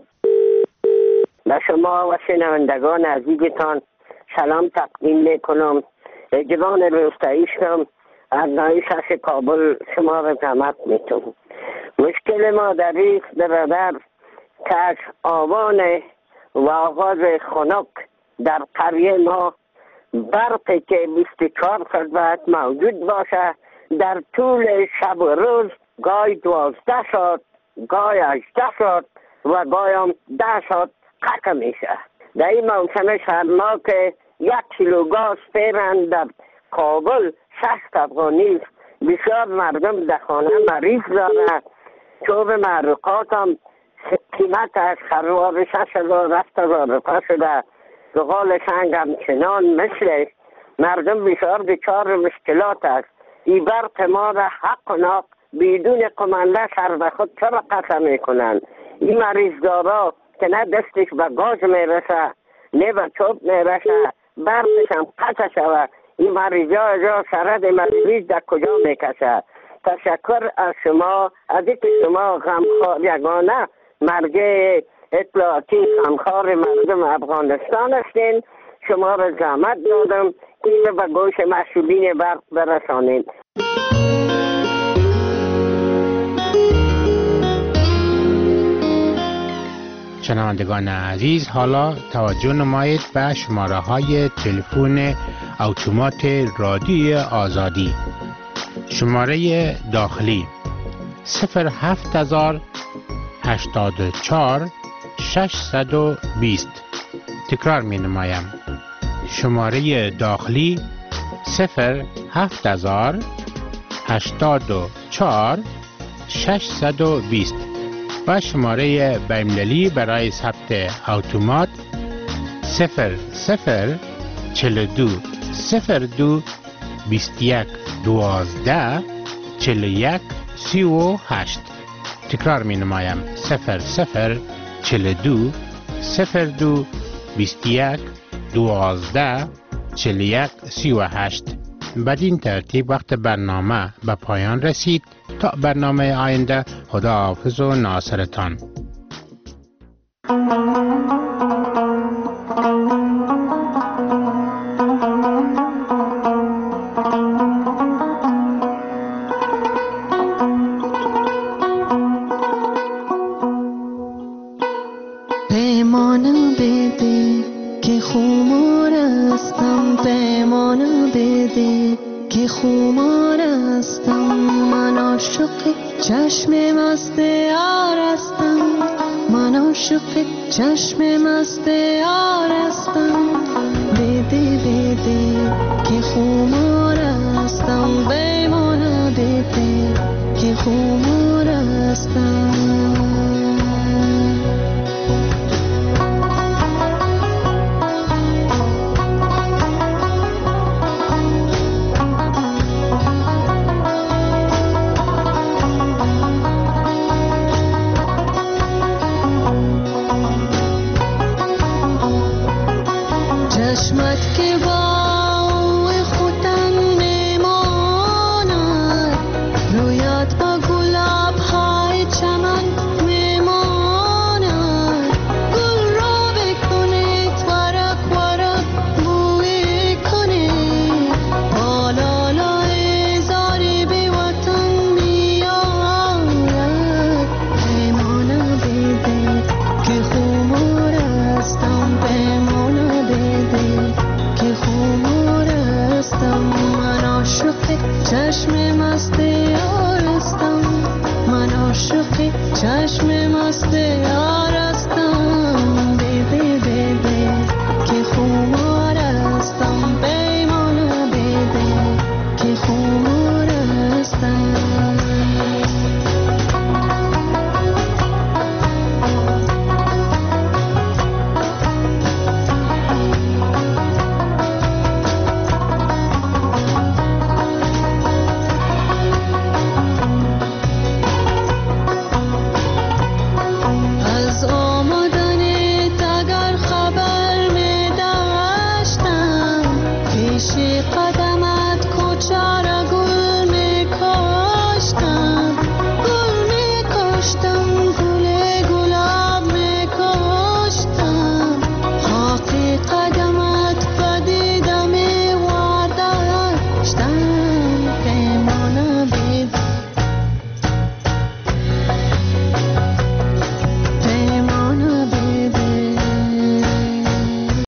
به شما و شنوندگان عزیزتان سلام تقدیم میکنم. جوان روستاییشم از نایشش کابل شما را زحمت میتونم. مشکل ما در ریخ برادر که آوان و آغاز خنک در قریه ما برقی که 24 ساعت موجود باشه در طول شب و روز گاهی 12 ساعت، گاهی 18 ساعت و گاهی هم 10 ساعت قطع میشه. در این موسم سرما 1 کیلو گاز پیرن در کابل 60 افغانی. بسیار مردم در خانه مریض داره. چوب محرکات هم قیمت از خروار 6,000 7,000 روپیه شده. بقال سنگ همچنان مثل مردم بسیار دچار مشکلات است. این برق ما را حق و ناق بدون قمنده سر به خود چرا قطع میکنن؟ این مریضدارا که نه دستش به گاز میرسه نه به چوب میرسه، برقش هم قطع شود، این مریضا جا سرد مریض در کجا میکشه؟ تشکر از شما، از اینکه شما غمخوار یگانه مرجع اطلاعاتی غمخوار مردم افغانستان هستین. شما را زحمت دادم که اینو به گوش مسئولین برق برسانید. شنوندگان عزیز، حالا توجه نمایید به شماره های تلفن اتومات رادیو آزادی. شماره داخلی 07084 620. تکرار می نمایم. شماره داخلی 07084 620 و شماره بین‌المللی برای ثبت اتومات 0042 02 21 12 41 38. تکرار می نمایم 0042 02 21 12 41 38. بدین ترتیب وقت برنامه به پایان رسید. تا برنامه آینده، خداحافظ و ناصرتان. پیمانه بده که خمار هستم، پیمانه بده که خمار هستم، من عاشق چشم مست یار هستم، من عاشق چشم مست یار هستم. بده بده که خمار هستم، پیمانه بده که خمار هستم. چشمت که با